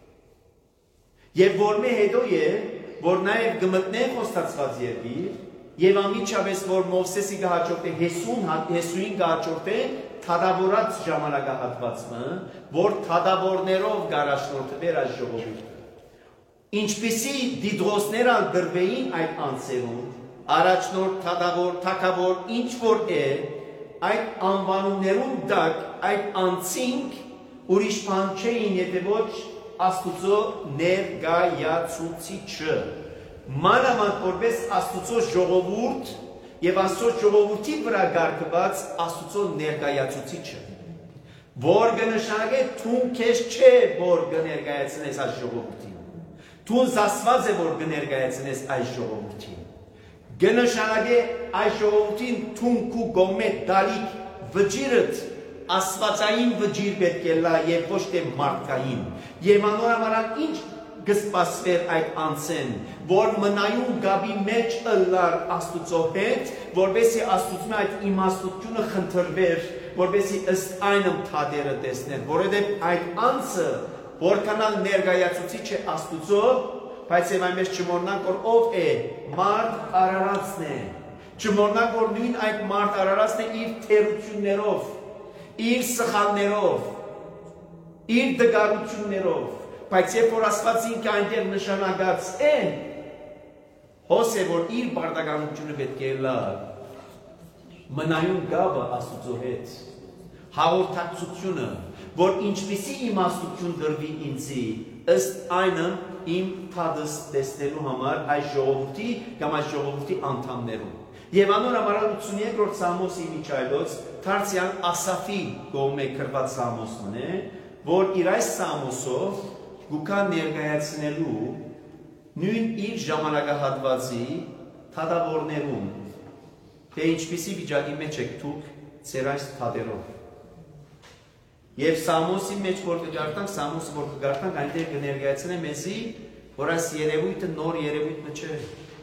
Եվ որ մե հետո է, որ նաև գմտնեն խոստացված երկիր, եւ անմիջապես որ Մովսեսի գահաճորտե հեսուն հեսուին գահաճորտե թադավորած ժամանակահատվածը, որ թադավորներով գարաշնորթվեր այս ժողովուրդը։ Ինչպիսի դիդրոսներ ալդրվեին այդ անձերում, առաջնորդ, թադավոր, թագավոր, ինչ որ է, այդ անվանումներուն դակ, այդ անձինք ուրիշ բան չէին, եթե ոչ Աստուծո ներկայացուցիչը, մանավանդ որպես Աստուծո ժողովուրդ եւ Աստծո ժողովրդի վրա գարկված Աստուծո ներկայացուցիչը, որ կնշանակե թուն քեզ չէ, որ կներկայացնես այս ժողովրդին, թուն զասված է, որ կներկայացնես այս ժողովրդին, կնշանակե այս ժողովրդին թուն քու գոմե դալիք վճիրըտ աստվածային վճիր պետք է լա եւ ոչ թե մարդկային եւ անորամարան ինչ գսպասվեր այդ անցեն որ մնայուն գաբի մեջ ըլլար Աստուծո հետ որովհետեւ Աստուծո այդ իմաստությունը խնդրվեր որովհետեւ ըստ այնմ թադերը տեսներ որովհետեւ այդ անցը որքանալ ներկայացուցիչ է Աստուծո բայց եւ այնպես չմոռնանք որ ով է մարդ արարածն է չմոռնանք որ նույն այդ մարդ արարածն է իր թերություններով իր սխալներով, իր դգարություններով, բայց երբ որ Աստված ինքը այնտեղ նշանակած են, Հոս է, որ իր բարդականությունը պետք է լա մնայուն գաբը Աստուծո հետ, հաղորդակցությունը, որ ինչպիսի իմաստություն դրվի ինձի, ըստ այնը իմ թադս տեսնելու համար այս ժողովրդի կամ այս ժողովրդի անդամներում։ Եվ անոր համար ութսունյոթերորդ Սամոսի միջայլոց Թարցյան Ասաֆի կողմէ գրված Սամոսն է, որ իր այս Սամոսով գուքա ներկայացնելու նույն իր ժամանակահատվածի թադավորներում, թե ինչպիսի վիճակի մեջ եք դուք ձեր այս թադերով։ Եվ Սամոսի մեջ որ կգարտանք, Սամոսը որ կգարտանք, այնտեղ կներկայացնե մեզի, որ այս երևույթը նոր երևույթը չէ։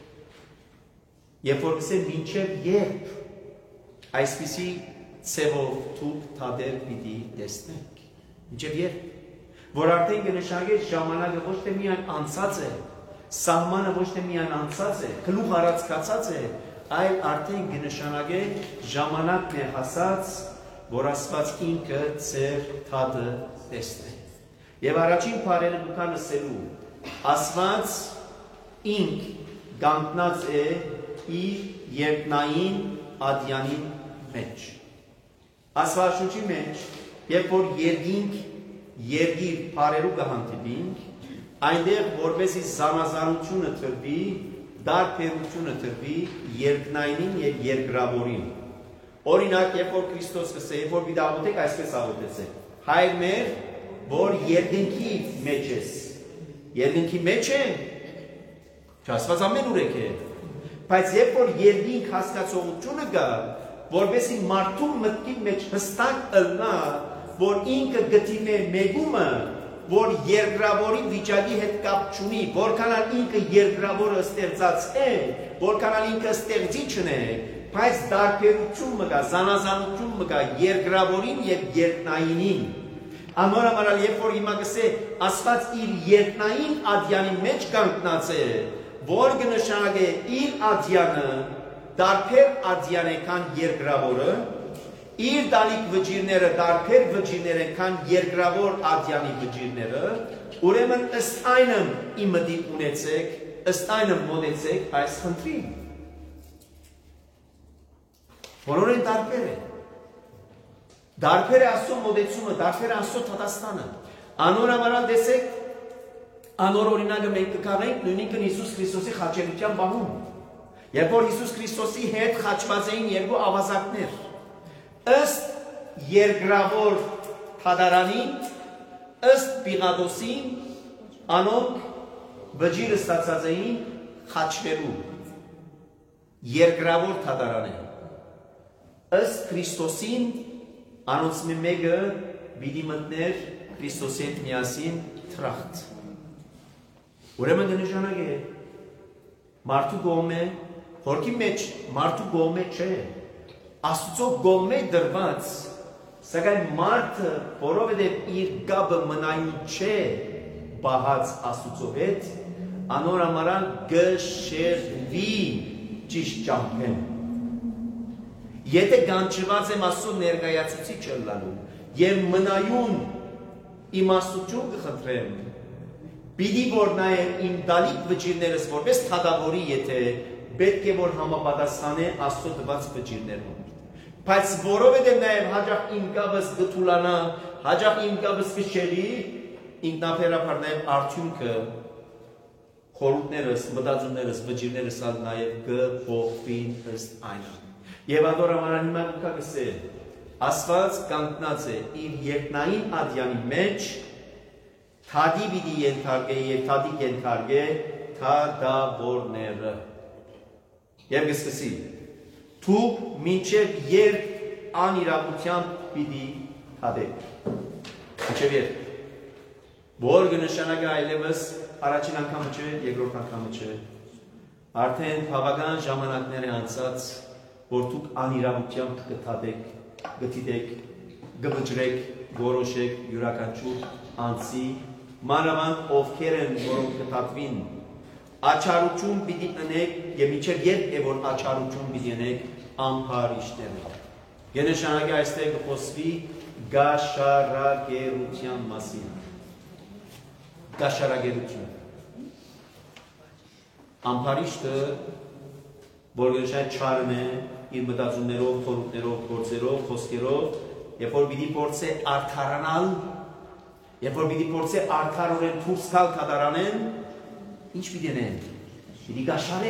Երբ որ կսե մինչև երբ այսպիսի ցևով դուք թադեր պիտի տեսնեք։ Մինչև երբ, որ արդեն կնշանակե ժամանակը ոչ թե միայն անցած է, սահմանը ոչ թե միայն անցած է, գլուխ առածկացած է, այլ արդեն կնշանակե ժամանակն է հասած, որ Աստված ինքը ձեր թադը տեսնե։ Եվ առաջին բառերը դուք լսելու, Աստված ինք գանտնած է իր երկնային ադյանին մեջ։ Աստվածաշունչի մեջ, երբ որ երկինք, երկիր բառերու կհանդիպինք, այնտեղ որպեսզի զանազանությունը տրվի, դարբերությունը տրվի երկնայինին եւ երկրավորին։ Օրինակ, երբ որ Քրիստոս կսե, երբ որ պիտի աղոթեք, այսպես աղոթեցեք. Հայր մեր, որ երկնքի մեջ ես։ Երկնքի մեջ է, չասված ամեն ուրեք է։ Բայց երբ որ երկինք հասկացողությունը կա, որպեսզի մարդու մտքի մեջ հստակ ըլնա, որ ինքը գտիմ է մեգումը, որ երկրավորի վիճակի հետ կապ չունի, որքանալ ինքը երկրավորը ստեղծած է, որքանալ ինքը ստեղծիչն է, բայց դարբերություն մգա, զանազանություն մգա երկրավորին եւ երկնայինին։ Անորամարալ երբ որ հիմա կսե Աստված իր երկնային ադյանի մեջ կանգնած է, որ կնշանակե իր ադյանը դարբեր ադյան է քան երկրավորը, իր դալիք վճիրները դարբեր վճիրներ են քան երկրավոր ադյանի վճիրները, ուրեմն ըստ այնմ իմդի ունեցեք, ըստ այնմ մոտեցեք այս խնդրին։ Բոլոր են դարբեր է։ Դարբեր է Աստծո մոտեցումը, դարբեր է Աստծո թատաստանը։ Անորամարալ տեսեք, անոր օրինակը մենք կկարենք նույնիկն Հիսուս Քրիստոսի խաչելության բահում։ Երբ որ Հիսուս Քրիստոսի հետ խաչված էին երկու ավազակներ, ըստ երկրավոր թադարանին, ըստ Պիղատոսին, անոնք վճիրը ստացած էին խաչվելու երկրավոր թադարան է։ Ըստ Քրիստոսին անոնց մեկը պիտի մտներ Քրիստոսի հետ միասին թրախտ։ Ուրեմն կնշանակե մարդու կողմէ, հորքի մեջ մարդու կողմէ չէ, Աստծո կողմէ դրված, սակայն մարդը, որովհետև իր գաբը մնայուն չէ բահած Աստծո հետ, անորամարան գշերվի ճիշտ ճամփեն։ Եթե գանչված եմ Աստծո ներկայացուցիչ ըլլալու եւ մնայուն իմաստություն կխնդրեմ, պիտի որ նայեմ իմ դալիք վճիրներս որպես թադավորի, եթե պետք է որ համապատասխանե Աստծո տված վճիրներուն։ Բայց որովհետև նաեւ հաջող իմ գաբս գթուլանա, հաջող իմ գաբս կշելի, ինքնաբերաբար նաեւ արդյունքը խորհուրդներս, մտածումներս, վճիրներս ալ նաեւ կփոխվին ըստ այնա։ Եվ ադորամանան հիմա դուք կսե, Աստված կանգնած է իր երկնային ադյանի մեջ, թադի պիտի ենթարկե եւ թադի ենթարկե թադավորները։ Եվ կսկսի, դուք մինչև երբ անիրավությամբ պիտի թադեք։ Մինչև երբ։ Որ կնշանակե այլևս առաջին անգամը չէ, երկրորդ անգամը չէ։ Արդեն բավական ժամանակներ է անցած, որ դուք անիրավությամբ կթադեք, գտիտեք, գվճրեք, որոշեք յուրաքանչյուր անձի, մանավանդ ովքեր են, որոնք կթատվին, աչարություն պիտի ընեք եւ մինչեւ երբ է որ աչարություն պիտի ընեք ամբարիշները։ Գենշանակի այստեղ կխոսվի գաշարագերության մասին։ Գաշարագերություն։ ամբարիշտը, որ գնշայ չարն է, իր մտածումներով, թորուկներով, գործերով, խոսքերով, երբ որ պիտի փորձե արդարանալ, երբ որ պիտի փորձե արդարորեն դուրս գալ կատարանեն, ինչ պիտի անեն, պիտի գաշարե։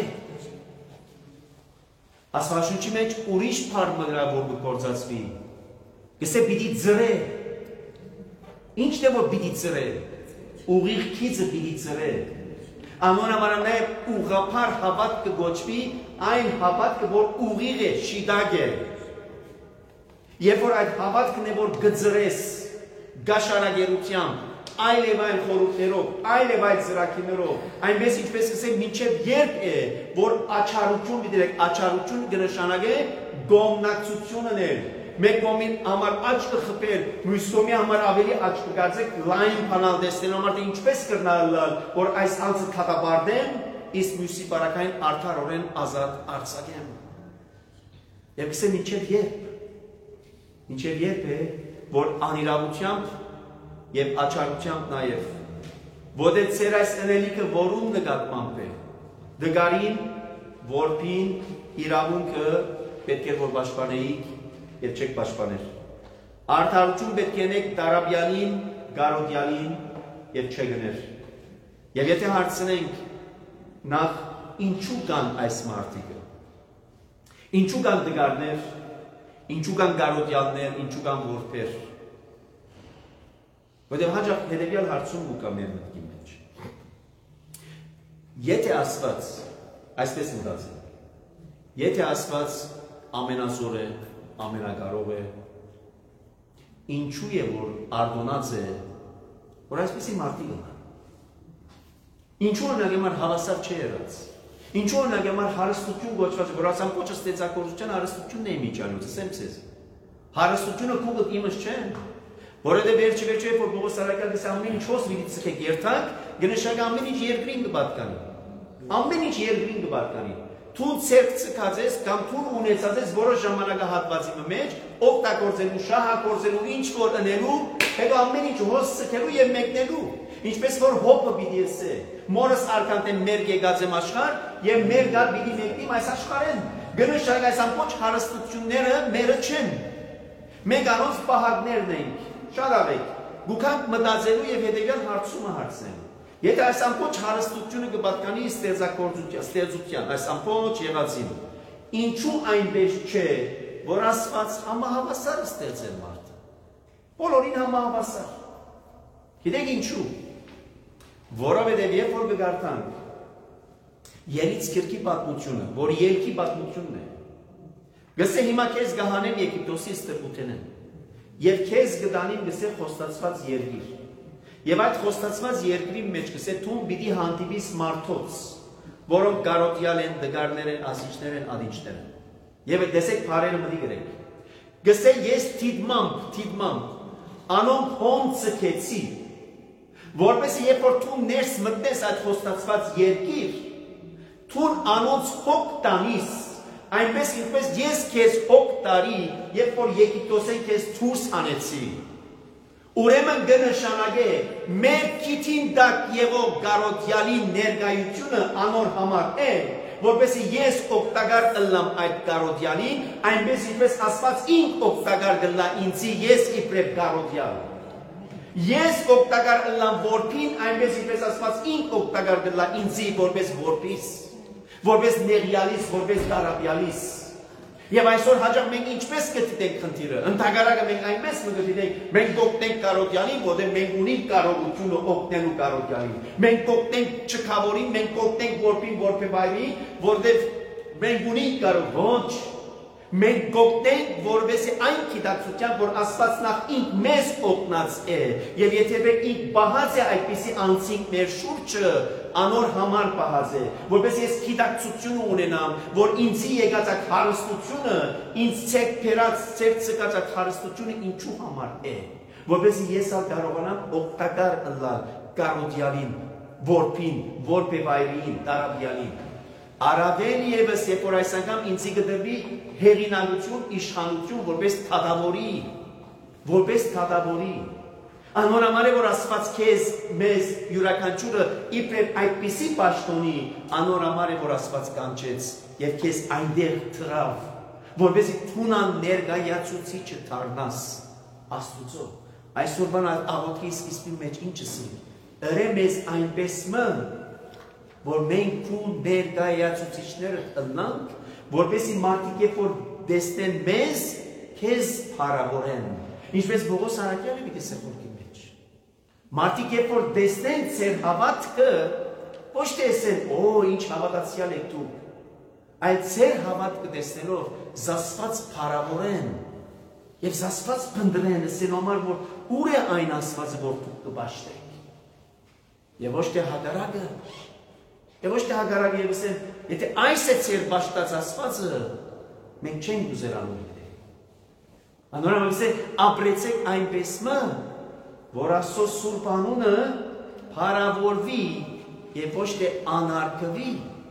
Աստվածաշունչի մեջ ուրիշ բառ մը որ կգործածվի, գսե պիտի ծրե, ինչն է որ պիտի ծրե, ուղիղ քիծը պիտի ծրե, ամենամարան նաև ուղղափառ հավատք կգոչվի, այն հավատքը որ ուղիղ է, շիդագ է, երբ որ այդ հավատքն է որ գծրես, գաշարագերությամբ, այլ եւ այլ խորհուրդներով, այլ եւ այլ ծրագիրներով, այնպես ինչպես կսենք մինչեւ երբ է, որ աչարություն դիտեք, աչարություն կնշանակե գոմնակցությունն է, մեկ կողմին համար աչքը խփել, մյուս կողմի համար ավելի աչք կգարձեք լայն բանալ տեսնելու համար թե ինչպես կրնալ, որ այս անձը կատաբարդեն, իսկ մյուսի բարակային արդարորեն ազատ արձակեմ։ Եվ կսեմ մինչև երբ, մինչև երբ է, որ անիրավությամբ և աչարությամբ նաև, որ է ծեր այս ընելիքը որում նկատմամբ է, դգարին, որպին, իրավունքը պետք է որ պաշտպանեիք և չեք պաշտպաներ։ Արդարություն պետք է ենեք դարաբյալին, գարոդյալին և չեգներ։ Եվ եթե հարցնենք նախ ինչու կան այս մարդիկը, ինչու կան դգարներ, ինչու կան գարոդյալներ, ինչու կան որբեր, որտեղ հաջող հետևյալ հարցում ու կա մեր մտքի մեջ։ Եթե Աստված, այսպես մտածենք, եթե Աստված ամենազոր է, ամենակարող է, ինչու է որ արդոնած է, որ այսպեսի մարդիկ ունեն։ Ինչու օրինակ համար հավասար չէ եղած։ Ինչու օրինակ համար հարստություն գոչված է, որ ասամ կոչը ստեղծագործության հարստությունն է իմիջալուց, ասեմ ցեզ։ Հարստությունը քուգը իմս չէ։ Որովհետև վերջի վերջի երբ որ Պողոս Արաքյալը գսե ամեն ինչ հոս մի ցկեք երթանք, գնշակ ամեն ինչ երկրին կպատկանի։ Ամեն ինչ երկրին կպատկանի։ Թուն ցերկ ցկած ես կամ թուն ունեցած ես որոշ ժամանակահատվածի մեջ, օգտագործելու, շահագործելու, ինչ որ ընելու, հետո ամեն ինչ հոս ցկելու եւ մեկնելու։ Ինչպես որ հոպը պիտի ասե, մորս արքանտեն մեր եկած եմ աշխարհ եւ մեր գալ պիտի մեկնիմ այս աշխարհեն։ Գնշակ այս ամբողջ հարստությունները մերը չեն։ Մենք առանց պահակներն ենք։ Շատ ավեք, գուքանք մտածելու եւ հետեւյալ հարցումը հարցնելու։ Եթե այս ամբողջ հարստությունը կպատկանի ստեղծագործության, ստեղծության, այս ամբողջ եղածին, ինչու այնպես չէ, որ Աստված համահավասար ստեղծել մարդը։ Բոլորին համահավասար։ Գիտեք ինչու։ Որովհետև երբ որ կգարտանք Ելից քրքի պատմությունը, որ ելքի պատմությունն է, գսե հիմա քեզ գահանեմ Եգիպտոսի ստրկութենեն, եւ քեզ գտանիմ գսե խոստացված երկիր։ Եվ այդ խոստացված երկրի մեջ գսե թուն պիտի հանդիպիս մարդոց, որոնք գարոդյալ են, դգարներ են, ասիչներ են, ադիչներ են։ Եվ տեսեք բարերը մտի գրեք։ Գսե ես թիդմամբ, թիդմամբ, անոնք հոն ցկեցի, որպեսզի երբ որ թուն ներս մտնես այդ խոստացված երկիր, թուն անոնց հոգ տանիս, այնպես ինչպես ես քեզ հոգ տարի, երբ որ Եգիպտոսեն քեզ դուրս հանեցի։ Ուրեմն կնշանակե մեր քիթին դակ եղող գարոդյալի ներկայությունը անոր համար է, որպեսզի ես օգտակար ըլլամ այդ գարոդյալին, այնպես ինչպես Աստված ինք օգտակար կլա ինձի, ես իբրև գարոդյալ։ Ես օգտակար ըլլամ որբին, այնպես ինչպես Աստված ինք օգտակար կլա ինձի, որպես որբիս, որպես նեղյալիս, որպես դարաբյալիս։ Եվ այսօր հաջող մենք ինչպես կդիտենք խնդիրը, ընդհանրակը մենք այնպես կդիտենք, մենք կօգնենք կարոդյալին, որտեղ մենք ունենք կարողությունը օգնելու կարոդյալին։ Մենք կօգնենք չքավորին, մենք կօգնենք որբին, որբևայրին, որտեղ մենք ունենք կարող ոչ։ Մենք կօգնենք, որովհետեւ այն գիտակցության, որ Աստված նախ ինք մեզ օգնած է, եւ եթե մենք ինք բահած է այդպիսի անցինք մեր շուրջը, անոր համար բահած է, որովհետեւ ես գիտակցություն ունենամ, որ ինձի եկած այդ հարստությունը, ինձ ցեք փերած, ցեք ցկած այդ հարստությունը ինչու համար է, որովհետեւ ես ալ կարողանամ օգտակար ըլլալ կարոդյալին, որբին, որբևայրին, տարաբյալին։ Առավել ևս երբ որ այս անգամ ինձի կդրվի հեղինակություն, իշխանություն, որպես թադավորի, որպես թադավորի։ Անորամար է, որ Աստված քեզ, մեզ, յուրաքանչյուրը իբրև այդպիսի պաշտոնի, անորամար է, որ Աստված կանչեց եւ քեզ այնտեղ թրավ, որպեսզի թունան ներկայացուցիչը դառնաս Աստուծո։ Այսօրվան աղոթքի սկիզբի մեջ ինչս է։ Ըրե մեզ այնպես մը, որ մենք քու ներկայացուցիչները տնանք, որպեսզի մարդիկ երբ որ տեսնեն մեզ, քեզ փառավորեն։ Ինչպես Պողոս Արաքյալը մի տեսախորքի մեջ։ Մարդիկ երբ որ տեսնեն ձեր հավատքը, ոչ թե ասեն, «Օ, ինչ հավատացյալ եք դուք», այլ ձեր հավատքը տեսնելով զասված փառավորեն եւ զասված փնտրեն, ասեն համար որ ուր է այն Աստվածը, որ դուք կբաշխեք։ Եվ ոչ թե հակառակը, եւ ոչ թե հակառակը եւ ասեն, եթե այս է ձեր բաշխած Աստվածը, մենք չենք ուզեր անում։ Անորոշ է ապրեցեք այնպես մը, որ Աստծո սուրբ անունը փառավորվի եւ ոչ թե անարգվի։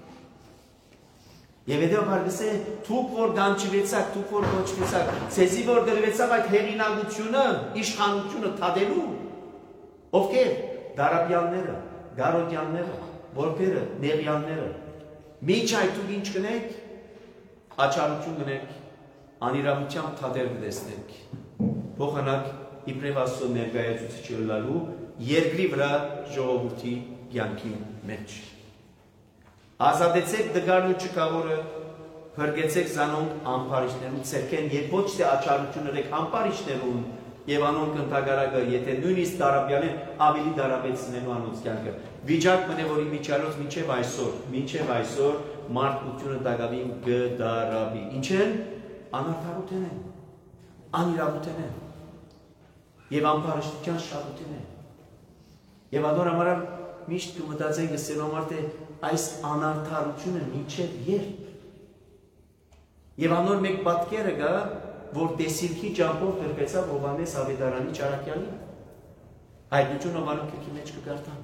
Եվ հետո բարգսե դուք որ դանչվեցաք, դուք որ կոչվեցաք, ցեզի որ դրվեցավ այդ հեղինակությունը, իշխանությունը թադելու, ովքեր դարաբյանները, գարոդյանները, որբերը, նեղյանները, միջ այդ դուք ինչ կնեք, աչարություն կնեք, անիրավությամբ թադեր կտեսնեք, փոխանակ իբրև Աստծո ներկայացուցիչ ըլլալու երկրի վրա ժողովրդի կյանքի մեջ։ Ազատեցեք դգարն ու չկավորը, փրկեցեք զանոնք ամբարիշներուն, ցերքեն եւ ոչ թե աչարություն ըրեք ամբարիշներուն եւ անոնք ընդհանրակը, եթե նույնիսկ դարաբյանեն ավելի դարաբեցնելու անոնց կյանքը։ Վիճակ մնե որի միջալոց մինչեւ այսօր, մինչեւ այսօր մարդկությունը դակավին գդարաբի։ Ինչ են? Անարդարություն են, անիրավություն են եւ ամբարիշտության շահություն են։ Եվ ador համար միշտ կմտածենք ասելով համար թե այս անարդարությունը մինչև երբ։ Եվ անոր մեկ պատկերը գա, որ տեսիլքի ճամփով դրվեցավ Հովհաննես Ավետարանի ճարակյալին։ Հայտնություն Հովհաննես քրքի մեջ կգարտան։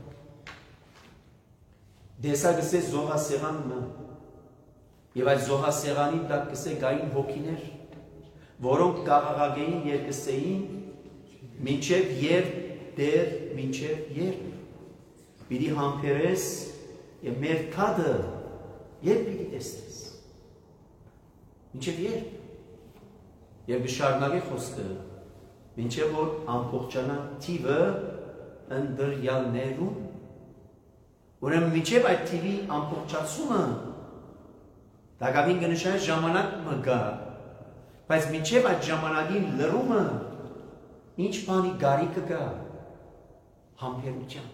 Դեսա գսե զոհասեղանը եւ այդ զոհասեղանի տակ գսե գային հոգիներ, որոնք կաղաղագեին երկսեին մինչև երբ դեր մինչև երբ պիտի համբերես եւ մեր քադը երբ պիտի տեսնես մինչև երբ եւ գշարնագի խոսքը մինչև որ ամբողջանա թիվը ընդրյալներում ուրեմն մինչև այդ թիվի ամբողջացումը դակավին կնշան ժամանակ մը գա բայց մինչև այդ ժամանակին լրումը ինչ բանի գարիկը գա համբերության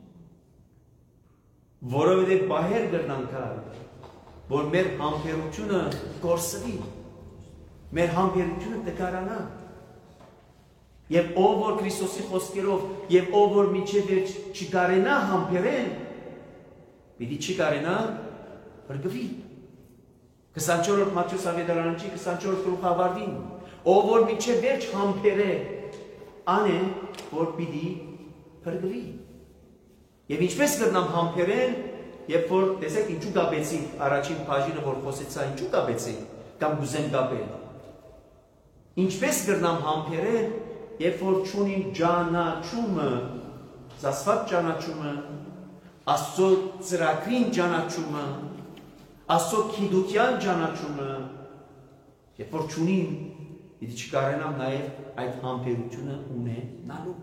որովհետև բահեր գրնանքա որ մեր համբերությունը կորսվի մեր համբերությունը դկարանա եւ ով որ Քրիստոսի խոսքերով եւ ով որ մինչև վերջ չկարենա համբերել պիտի չկարենա բրգվի քսանչորդ Մատթեոս Ավետարանի քսանչորդ գլուխ ավարտին ով որ մինչև վերջ համբերե անը որ պիտի բրգվի եւ ինչպես կրնամ համբերել երբ որ տեսեք ինչու գաբեցին առաջին բաժինը որ խոսեցա ինչու գաբեցին կամ գուզեն գաբել ինչպես կրնամ համբերել երբ որ ճունին ճանաչումը զասված ճանաչումը Աստծո ծրագրին ճանաչումը Աստծո գիտության ճանաչումը երբ որ ճունին իդի չկարենամ նաև այդ համբերությունը ունենալու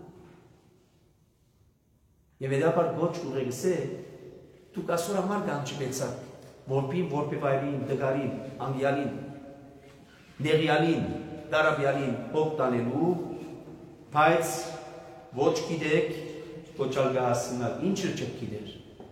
եւ հետապար ոչ ուղեկցե դուք ասոր համար կանչվեցաք որպին որպեվայրին դգարին անգյալին նեղյալին դարաբյալին հոգ տանելու բայց ոչ գիտեք ոչալ գահասնալ ինչը չեք գիտեր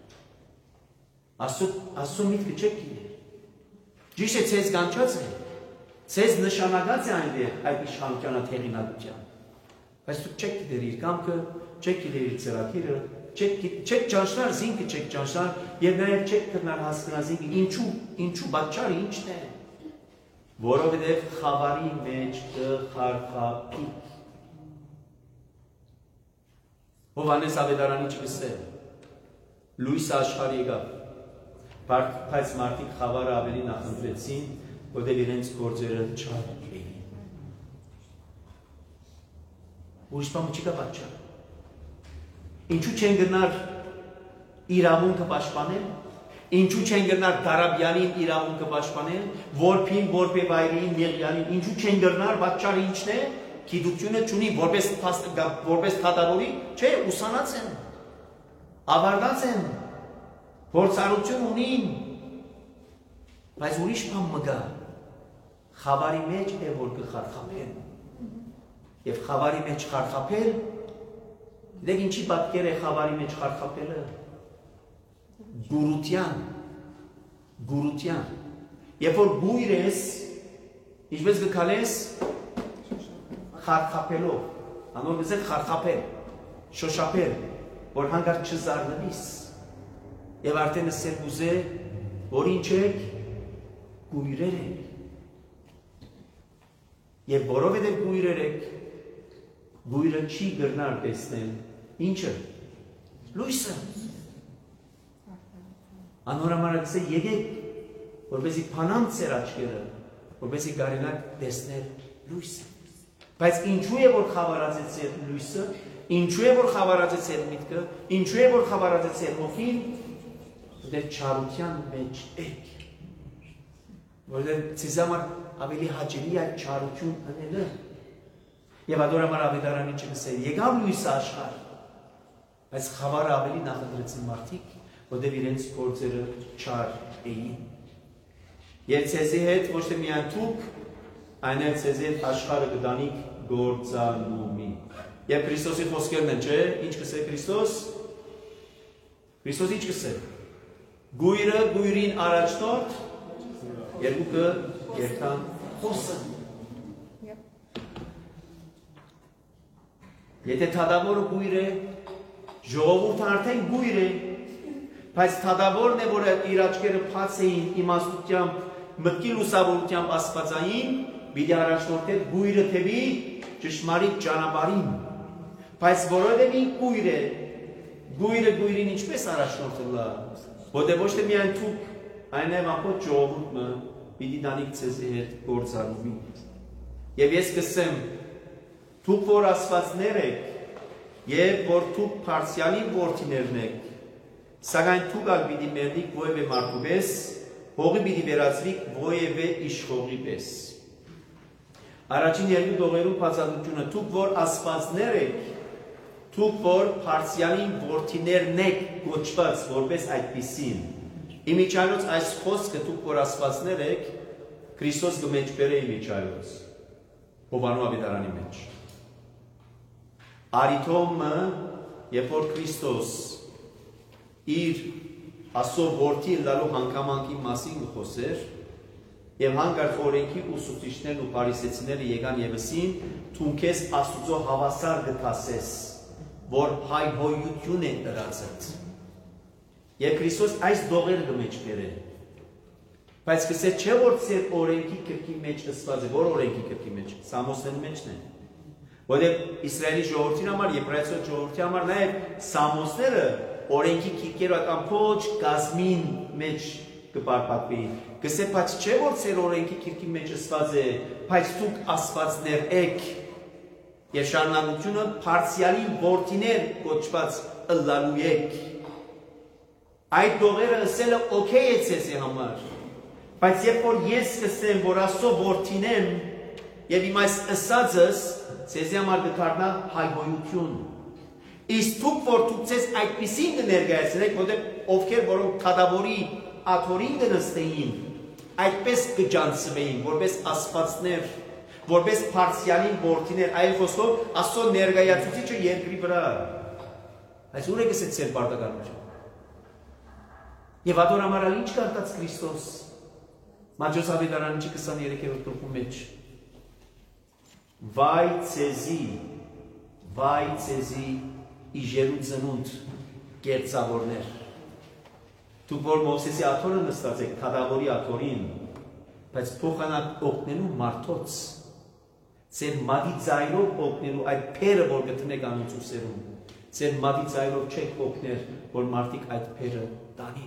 Աստծո միտքը չեք գիտեր ճիշտ է ցեզ կանչած է ցեզ նշանակած է այնտեղ այդ իշխանության հեղինակության բայց դուք չեք գիտեր իր կամքը չեք գիտեր իր ծրագիրը չեք ճանչնար զինքը չեք ճանչնար եւ նաեւ չեք կրնար հասկանալ զինքը ինչու ինչու բացառ ինչն է որովհետեւ խավարի մեջ կխարխափի Հովհաննես Ավետարանի չգսե լույս աշխարհ եկավ բայց մարդիկ խավարը ավելի նախընտրեցին որտեղ իրենց գործերը չար էին ուրիշ բան չկա պատճառ Ինչու չեն գնար իրավունքը պաշտպանել, ինչու չեն գնար Դարաբյանին իրավունքը պաշտպանել, որփին, որբևայրին, Մեղյանին, ինչու չեն գնար, պատճառը ինչն է, գիտությունը չունի, որպես որպես թատավորի, չէ, ուսանած են, ավարտած են, փորձառություն ունին, բայց ուրիշ բան մգա, խավարի մեջ է որ կխարխափեն, եւ խավարի մեջ խարխափել, դեք ինչի պատկեր է խավարի մեջ խարխափելը, գուրության, գուրության, երբ որ գույր ես, ինչպես կքալես, խարխափելով, անոր գզեք խարխափել, շոշափել, որ հանգար չզարնվիս, եւ արդեն ասել ուզե, որ ինչ եք, գույրեր եք, եւ որովհետեւ գույրեր եք, գույրը չի գրնար տեսնել, ինչը, լույսը, անոր համար ասել եկեք, որպեսզի փանան ծեր աչքերը, որպեսզի կարենակ տեսնել լույսը, բայց ինչու է որ խավարած է ծեր լույսը, ինչու է որ խավարած է ծեր միտքը, ինչու է որ խավարած է ծեր հոգին, դեր չարության մեջ եք, որտեղ ցեզ համար ավելի հաճելի է չարություն անելը, եւ ador համար ավետարանի չգսել, եկավ լույսը աշխարհ, բայց խավարը ավելի նախընտրեցին մարդիկ, որտեղ իրենց գործերը չար էին, եւ ցեզի հետ ոչ թե միայն դուք, այլ ցեզի հետ աշխարհը կդանիք գործանումի, եւ Քրիստոսի խոսքերն են, չէ՞, ինչ կսե Քրիստոս, Քրիստոս ինչ կսե, գույրը գույրին առաջնորդ, երկուքը երկան խոսը, եթե թադավորը գույր է, ժողովուրդը արդեն գույր է, բայց թադավորն է, որ իր աչքերը բաց էին իմաստությամբ, մտքի լուսավորությամբ աստվածային, պիտի առաջնորդել գույրը թեպի ճշմարիտ ճանապարհին, բայց որովհետև ինքը գույր է, գույրը գույրին ինչպես առաջնորդելա, որտեղ ոչ թե միայն դուք, այնև ամբողջ ժողովուրդը պիտի դանիք ցեզի հետ գործանումի, եւ ես կսեմ, դուք որ աստվածներ եք, եւ որ դուք փարսյալի որդիներն եք, սակայն դուք ալ պիտի մեռնիք ովևէ մարդու պես, հողի պիտի վերածվիք ովևէ իշխողի պես։ Առաջին երկու դողերու բացատրությունը դուք որ աստվածներ եք, դուք որ փարսյալի որդիներն եք կոչված որպես այդպիսին։ Իմիջայլոց այս խոսքը դուք որ աստվածներ եք, Քրիստոս կմեջբերե իմիջայլոց, Հովանու ավետարանի մեջ։ Արիթոմը, երբ որ Քրիստոս իր ասո որդի լալու հանգամանքի մասին խոսեր, եւ հանգարտ օրենքի ուսուցիչներն ու փարիսեցիները եկան եւ ասին, «Դու քեզ Աստծո հավասար կդասես, որ հայհոյություն է դրածած»։ Եվ Քրիստոս այս դողերը կմեջբերե։ Բայց կսե չէ որ ծեր օրենքի կրկի մեջ ըսված է, որ օրենքի կրկի մեջ, Սամոսների մեջն է։ Որտեղ Իսրայելի ժողովրդի համար, եբրայացու ժողովրդի համար նաև Սամոսները օրենքի քիրքերով ամբողջ գազմին մեջ կպարպատվի։ Գսե բայց չէ որ ծեր օրենքի քիրքի մեջ ըսված է, բայց դուք աստվածներ եք։ Եվ շարունակությունը փարսյալի որդիներ կոչված ըլլալու եք։ Այդ դողերը ասելը օքեյ է ցեզի համար։ Բայց երբ որ ես կսեմ, որ Աստծո որդին եմ, եւ իմ այս ըսածս ցեզի համար կդառնա հայհոյություն։ Իսկ դուք որ դուք ցեզ այդպեսին կներկայացնեք, որտեղ ովքեր որոնք թադավորի աթորին կնստեին, այդպես կջանցվեին, որպես աստվածներ, որպես փարսյալի որդիներ, այլ խոսքով Աստծո ներկայացուցիչը երկրի վրա։ Այս ուր է գսեց ծեր պարտականություն։ Եվ ադոր ամարալ ինչ կարտած Քրիստոս, Մատթեոս ավետարանի քսաներեքերորդ գլխում մեջ։ Վայ ցեզի, վայ ցեզի իժերու ծնունդ կերծավորներ։ Դուք որ Մովսեսի աթորը նստած եք, թադավորի աթորին, բայց փոխանակ օգնելու մարդոց, ձեր մատի ձայնով օգնելու այդ փերը, որ գտնեք անոնց ուսերում, ձեր մատի ձայնով չեք օգներ, որ մարդիկ այդ փերը տանի։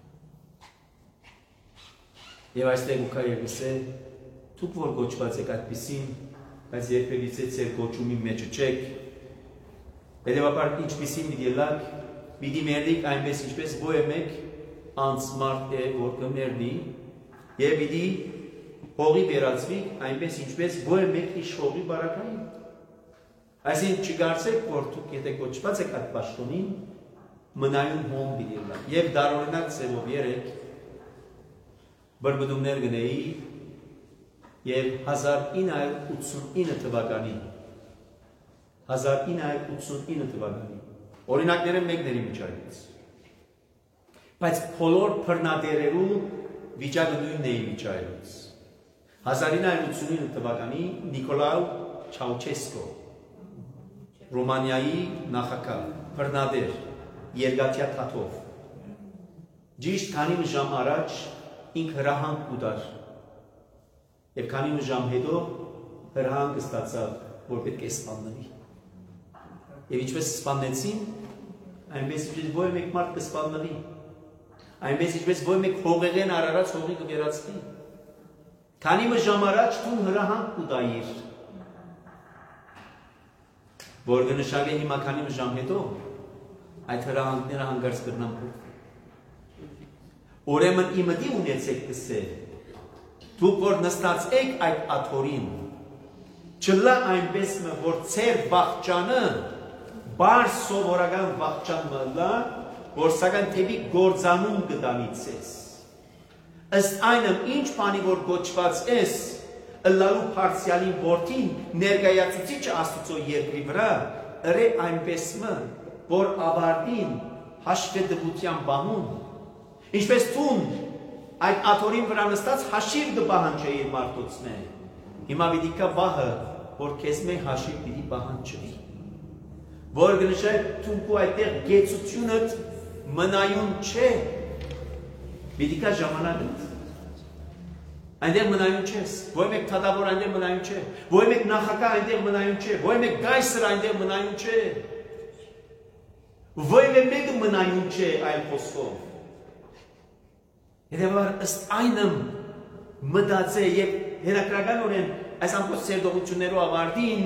Եվ այստեղ ուքա եկուսե, դուք որ գոչված եք այդպիսին, բայց երբևիցե ձեր գոչումի մեջը չեք, Հետևաբար ինչպեսի մի դիլակ, պիտի մերնիկ այնպես ինչպես ոչ մեկ անց մարդ է, որ կմերնի, և պիտի հողի վերածվի այնպես ինչպես ոչ մեկ իշխողի բարակային։ Այսինքն չգարցեք, որ դուք եթե կոչված եք այդ պաշտոնին, մնայուն հոմ պիտի լավ։ Եվ դարօրինակ ծևով երեք բրբդումներ գնեի և հազար ինը հարյուր ութսունինը թվականին հազար ինը հարյուր ութսունինը թվականին օրինակները մեկների միջայից բայց բոլոր բռնատերերու վիճակը նույնն էի միջայից հազար ինը հարյուր ութսունինը թվականի Նիկոլաու Չաուչեսկո Ռոմանիայի նախագահ բռնատեր երկաթյա թաթով ճիշտ քանի ժամ առաջ ինք հրահանգ ուտար և քանի ժամ հետո հրահանգ ստացավ, որ պետք է սպաննվի։ Եվ ինչպես սպաննեցին, այնպես ինչպես ոչ մեկ մարդ կսպաննվի, այնպես ինչպես ոչ մեկ հողեղեն արարած հողի կվերածվի։ Քանի ժամ առաջ տուն հրահանգ ուտայիր, որ կնշագե հիմա քանի ժամ հետո, այդ հրահանգները հանգարց կրնան փոխ։ Ուրեմն իմդի ունեցեք կսել, դուք որ նստած եք այդ աթորին, չլա այնպես մը, որ ծեր բաղճանը, բար սովորական բաղճան մլա, որ սական թեպի գործանում կտանից ես։ Ըստ այնմ ինչ բանի որ գոչված ես, ըլլալու պարսյալին որդին ներկայացուցիչը Աստուծո երկրի վրա, ըրե այնպես մը, որ ավարտին հաշվետվության բանուն, ինչպես տուն այդ աթորին վրա նստած հաշիվ կպահանջի իր մարդոցն է, հիմա պիտի կա վահը, որ քեզ մեկ հաշիվ պիտի պահանջի, որ կնշե թունքու այդտեղ գեցությունըդ մնայուն չէ, պիտի կա ժամանակըդ, այնտեղ մնայուն չես, ոչ մեկ թադավոր այնտեղ մնայուն չէ, ոչ մեկ նախագահ այնտեղ մնայուն չէ, ոչ մեկ գայսր այնտեղ մնայուն չէ, ոչ մեկ մնայուն չէ այլ խոսքով։ Հետևաբար ըստ այնմ մտածե եւ հերակրականորեն այս ամբողջ ծերդողություններով ավարտին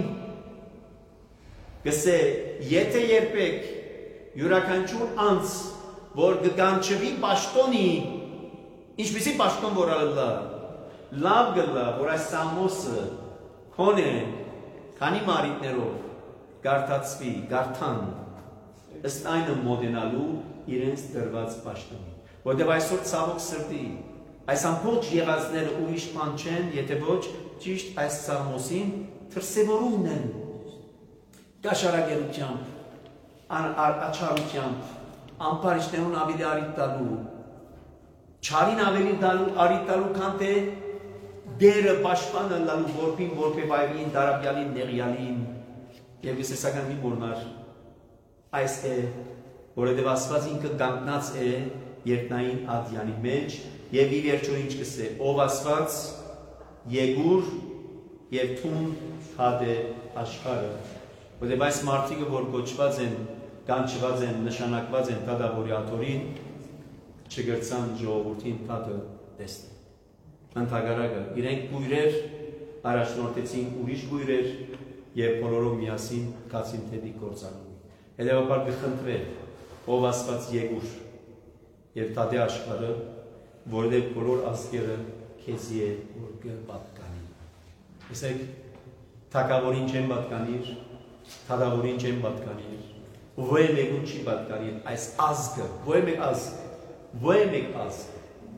գսե եթե երբեք յուրաքանչյուր անձ որ կգանչվի պաշտոնի ինչպեսի պաշտոն որ ալլա լավ գլա որ այս Սամոսը քոնե քանի մարիտներով գարտացվի գարտան ըստ այնմ մոդենալու իրենց դրված պաշտոնի որտեղ այսօր ցավոք սրտի այս ամբողջ եղածները ուրիշ բան չեն, եթե ոչ ճիշտ այս Սամոսին թրսևորումն են կաշարագերությամբ, աչարությամբ, ամպարիչներուն ավելի արիտ տալու, չարին ավելի արիտ տալու քան թե դերը պաշտպանը լալու որբին, որպե վայվին, դարաբյալին, նեղյալին և վիսեսական մի մորնար այս է, որովհետև Աստված ինքը կանգնած է երկնային ադյանի մեջ և ի վերջո ինչ կսե, ով Աստված եգուր և թուն հադ է աշխարը, որտև այս մարդիկը, որ կոչված են, կանչված են, նշանակված են թադավորի աթորին, չգրցան ժողովրդին թադը տեսնեն։ Ընդհակառակը, իրենք գույրեր առաջնորդեցին ուրիշ գույրեր և բոլորով միասին կացին թեպի կործանում։ Հետևաբար կխնդրել, ով Աստված եգուր և թադե աշխարը, որովհետև բոլոր ազգերը քեզի է, որ կպատկանի։ Տեսեք, թագավորին չեն պատկանիր, թադավորին չեն պատկանիր, ոչ մեկուն չի պատկանիր, այս ազգը, ոչ մեկ ազգ, ոչ մեկ ազգ։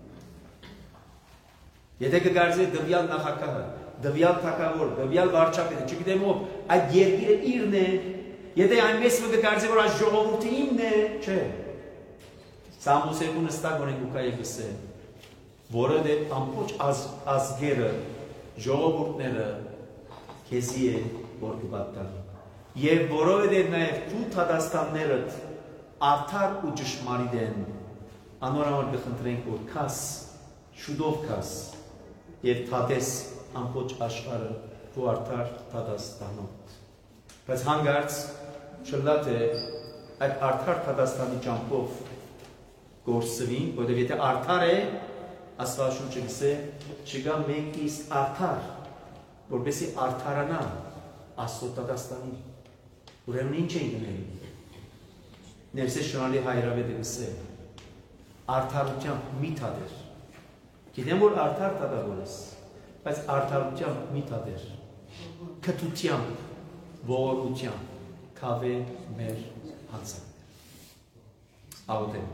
Եթե կգարձեր դվյալ նախագահը, դվյալ թագավոր, դվյալ վարչապետը, չգիտեմ ով, այդ երկիրը իրն է, եթե այնպես կգարձեր, որ այս ժողովուրդը իմն է, չէ։ Սամոսերկուն ստակ որ ենք ուկա եկսել, որովհետև ամբողջ ազգերը, ժողովուրդները քեզի է, որ կպատկանի։ Եվ որովհետև նաև դու թադաստաններդ արդար ու ճշմարիտ են, անոր համար կխնդրենք, որ քաս, շուտով քաս, և թադես ամբողջ աշխարհը դու արդար թադաստանով։ Բայց հանգարց չլա թե այդ արդար թադաստանի ճամփով գործվին, որովհետև եթե արդար է, Աստվածաշունչը գսե, չկա մեկ իսկ արդար, որպեսզի արդարանա Աստծո տադաստանին։ Ուրեմն ինչ են գնել։ Ներսես շնալի հայրավետը գսել։ Արդարությամբ մի թադեր։ Գիտեմ, որ արդար թադավոր ես, բայց արդարությամբ մի թադեր։ Կտությամբ, ողորմությամբ, կավե մեր հանցանքներ։ Աղոթենք։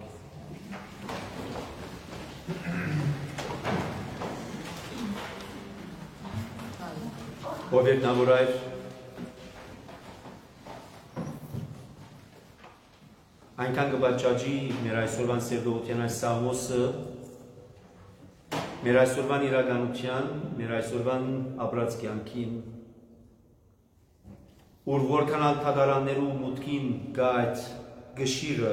Ով երկնավոր Հայր, այնքան կպատճաճի մեր այսօրվան սերդողության այս սաղմոսը, մեր այսօրվան իրականության, մեր այսօրվան ապրած կյանքին, ուր որքան ալ թադարաններու մուտքին կա այդ գշիրը,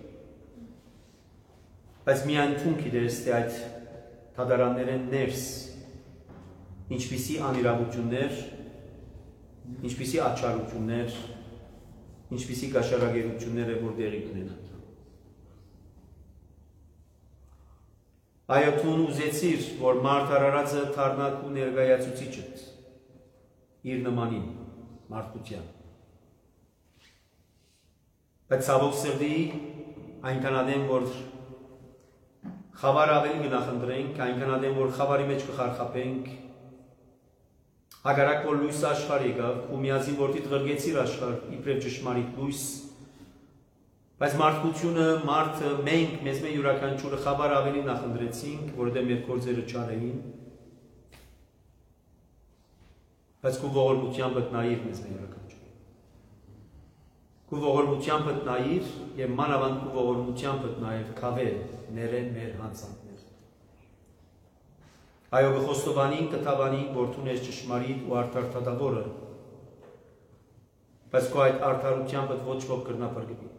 բայց միայն թուն գիտես, թե այդ թադարանները ներս, ինչպիսի անիրավություններ, ինչպիսի աչարություններ, ինչպիսի կաշարագերություններ է, որ դեղի կունենան։ Այո, թուն ուզեցիր, որ մարդ արարածը թարնակ ու ներգայացուցիչըտ, իր նմանին, մարդկության։ Բայց ցավոք սրտի, այնքան ադեմ, որ խավար ավելի գնախնդրենք, այնքան ադեմ, որ խավարի մեջ կխարխապենք, Հագարակ որ լույս աշխար եկավ, ու միազին որդիդ ղրգեցիր աշխար, իպրև ճշմարիտ լույս, բայց մարդկությունը, մարդը, մենք, մեզ մեր յուրաքանչյուրը խավար ավելի նախնդրեցինք, որովհետև մեր գործերը չար էին, բայց քո ողորմությամբ տնայիր մեզ մեր յուրաքանչյուրը։ Քո ողորմությամբ տնայիր եւ մանավանդ քո ողորմությամբ տնայիր քավե ներեն մեր հանցանքները։ Այո, գխոստովանին, կտավանին, որ թունես ճշմարիտ ու արդար թադավորը, բայց քո այդ արդարությամբ ոչ ոք կրնապրգվի։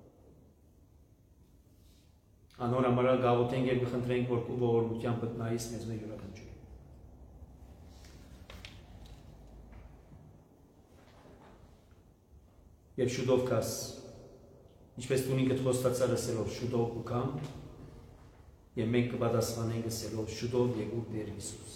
Անոր համար գաղութենք եւ կխնդրենք, որ քո ողորմությամբ տնայիս մեզ մեր յուրաքանչյուրը։ Եվ շուտով կաս, ինչպես տունին կդ խոստացար ասելով, շուտով կուկամ, և մենք կպատասխանենք ասելով, շուտով եկուք Տեր Հիսուս։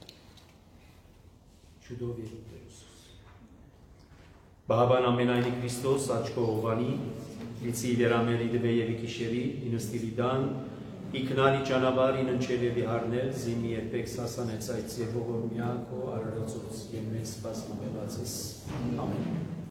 Շուտով եկուք Տեր Հիսուս։ Բահաբան ամենայնի Քրիստոս, աչքո հովանի, լիցի վերամերի դվե և իքիշերի, ինստիրի դան, իքնալի ճանաբար, ինընչել և իհարնել, զիմի երբեք սասանեց այդ և ողորմյակ ու արարացուց, և մեզ սպասնավելացս։ Ամեն։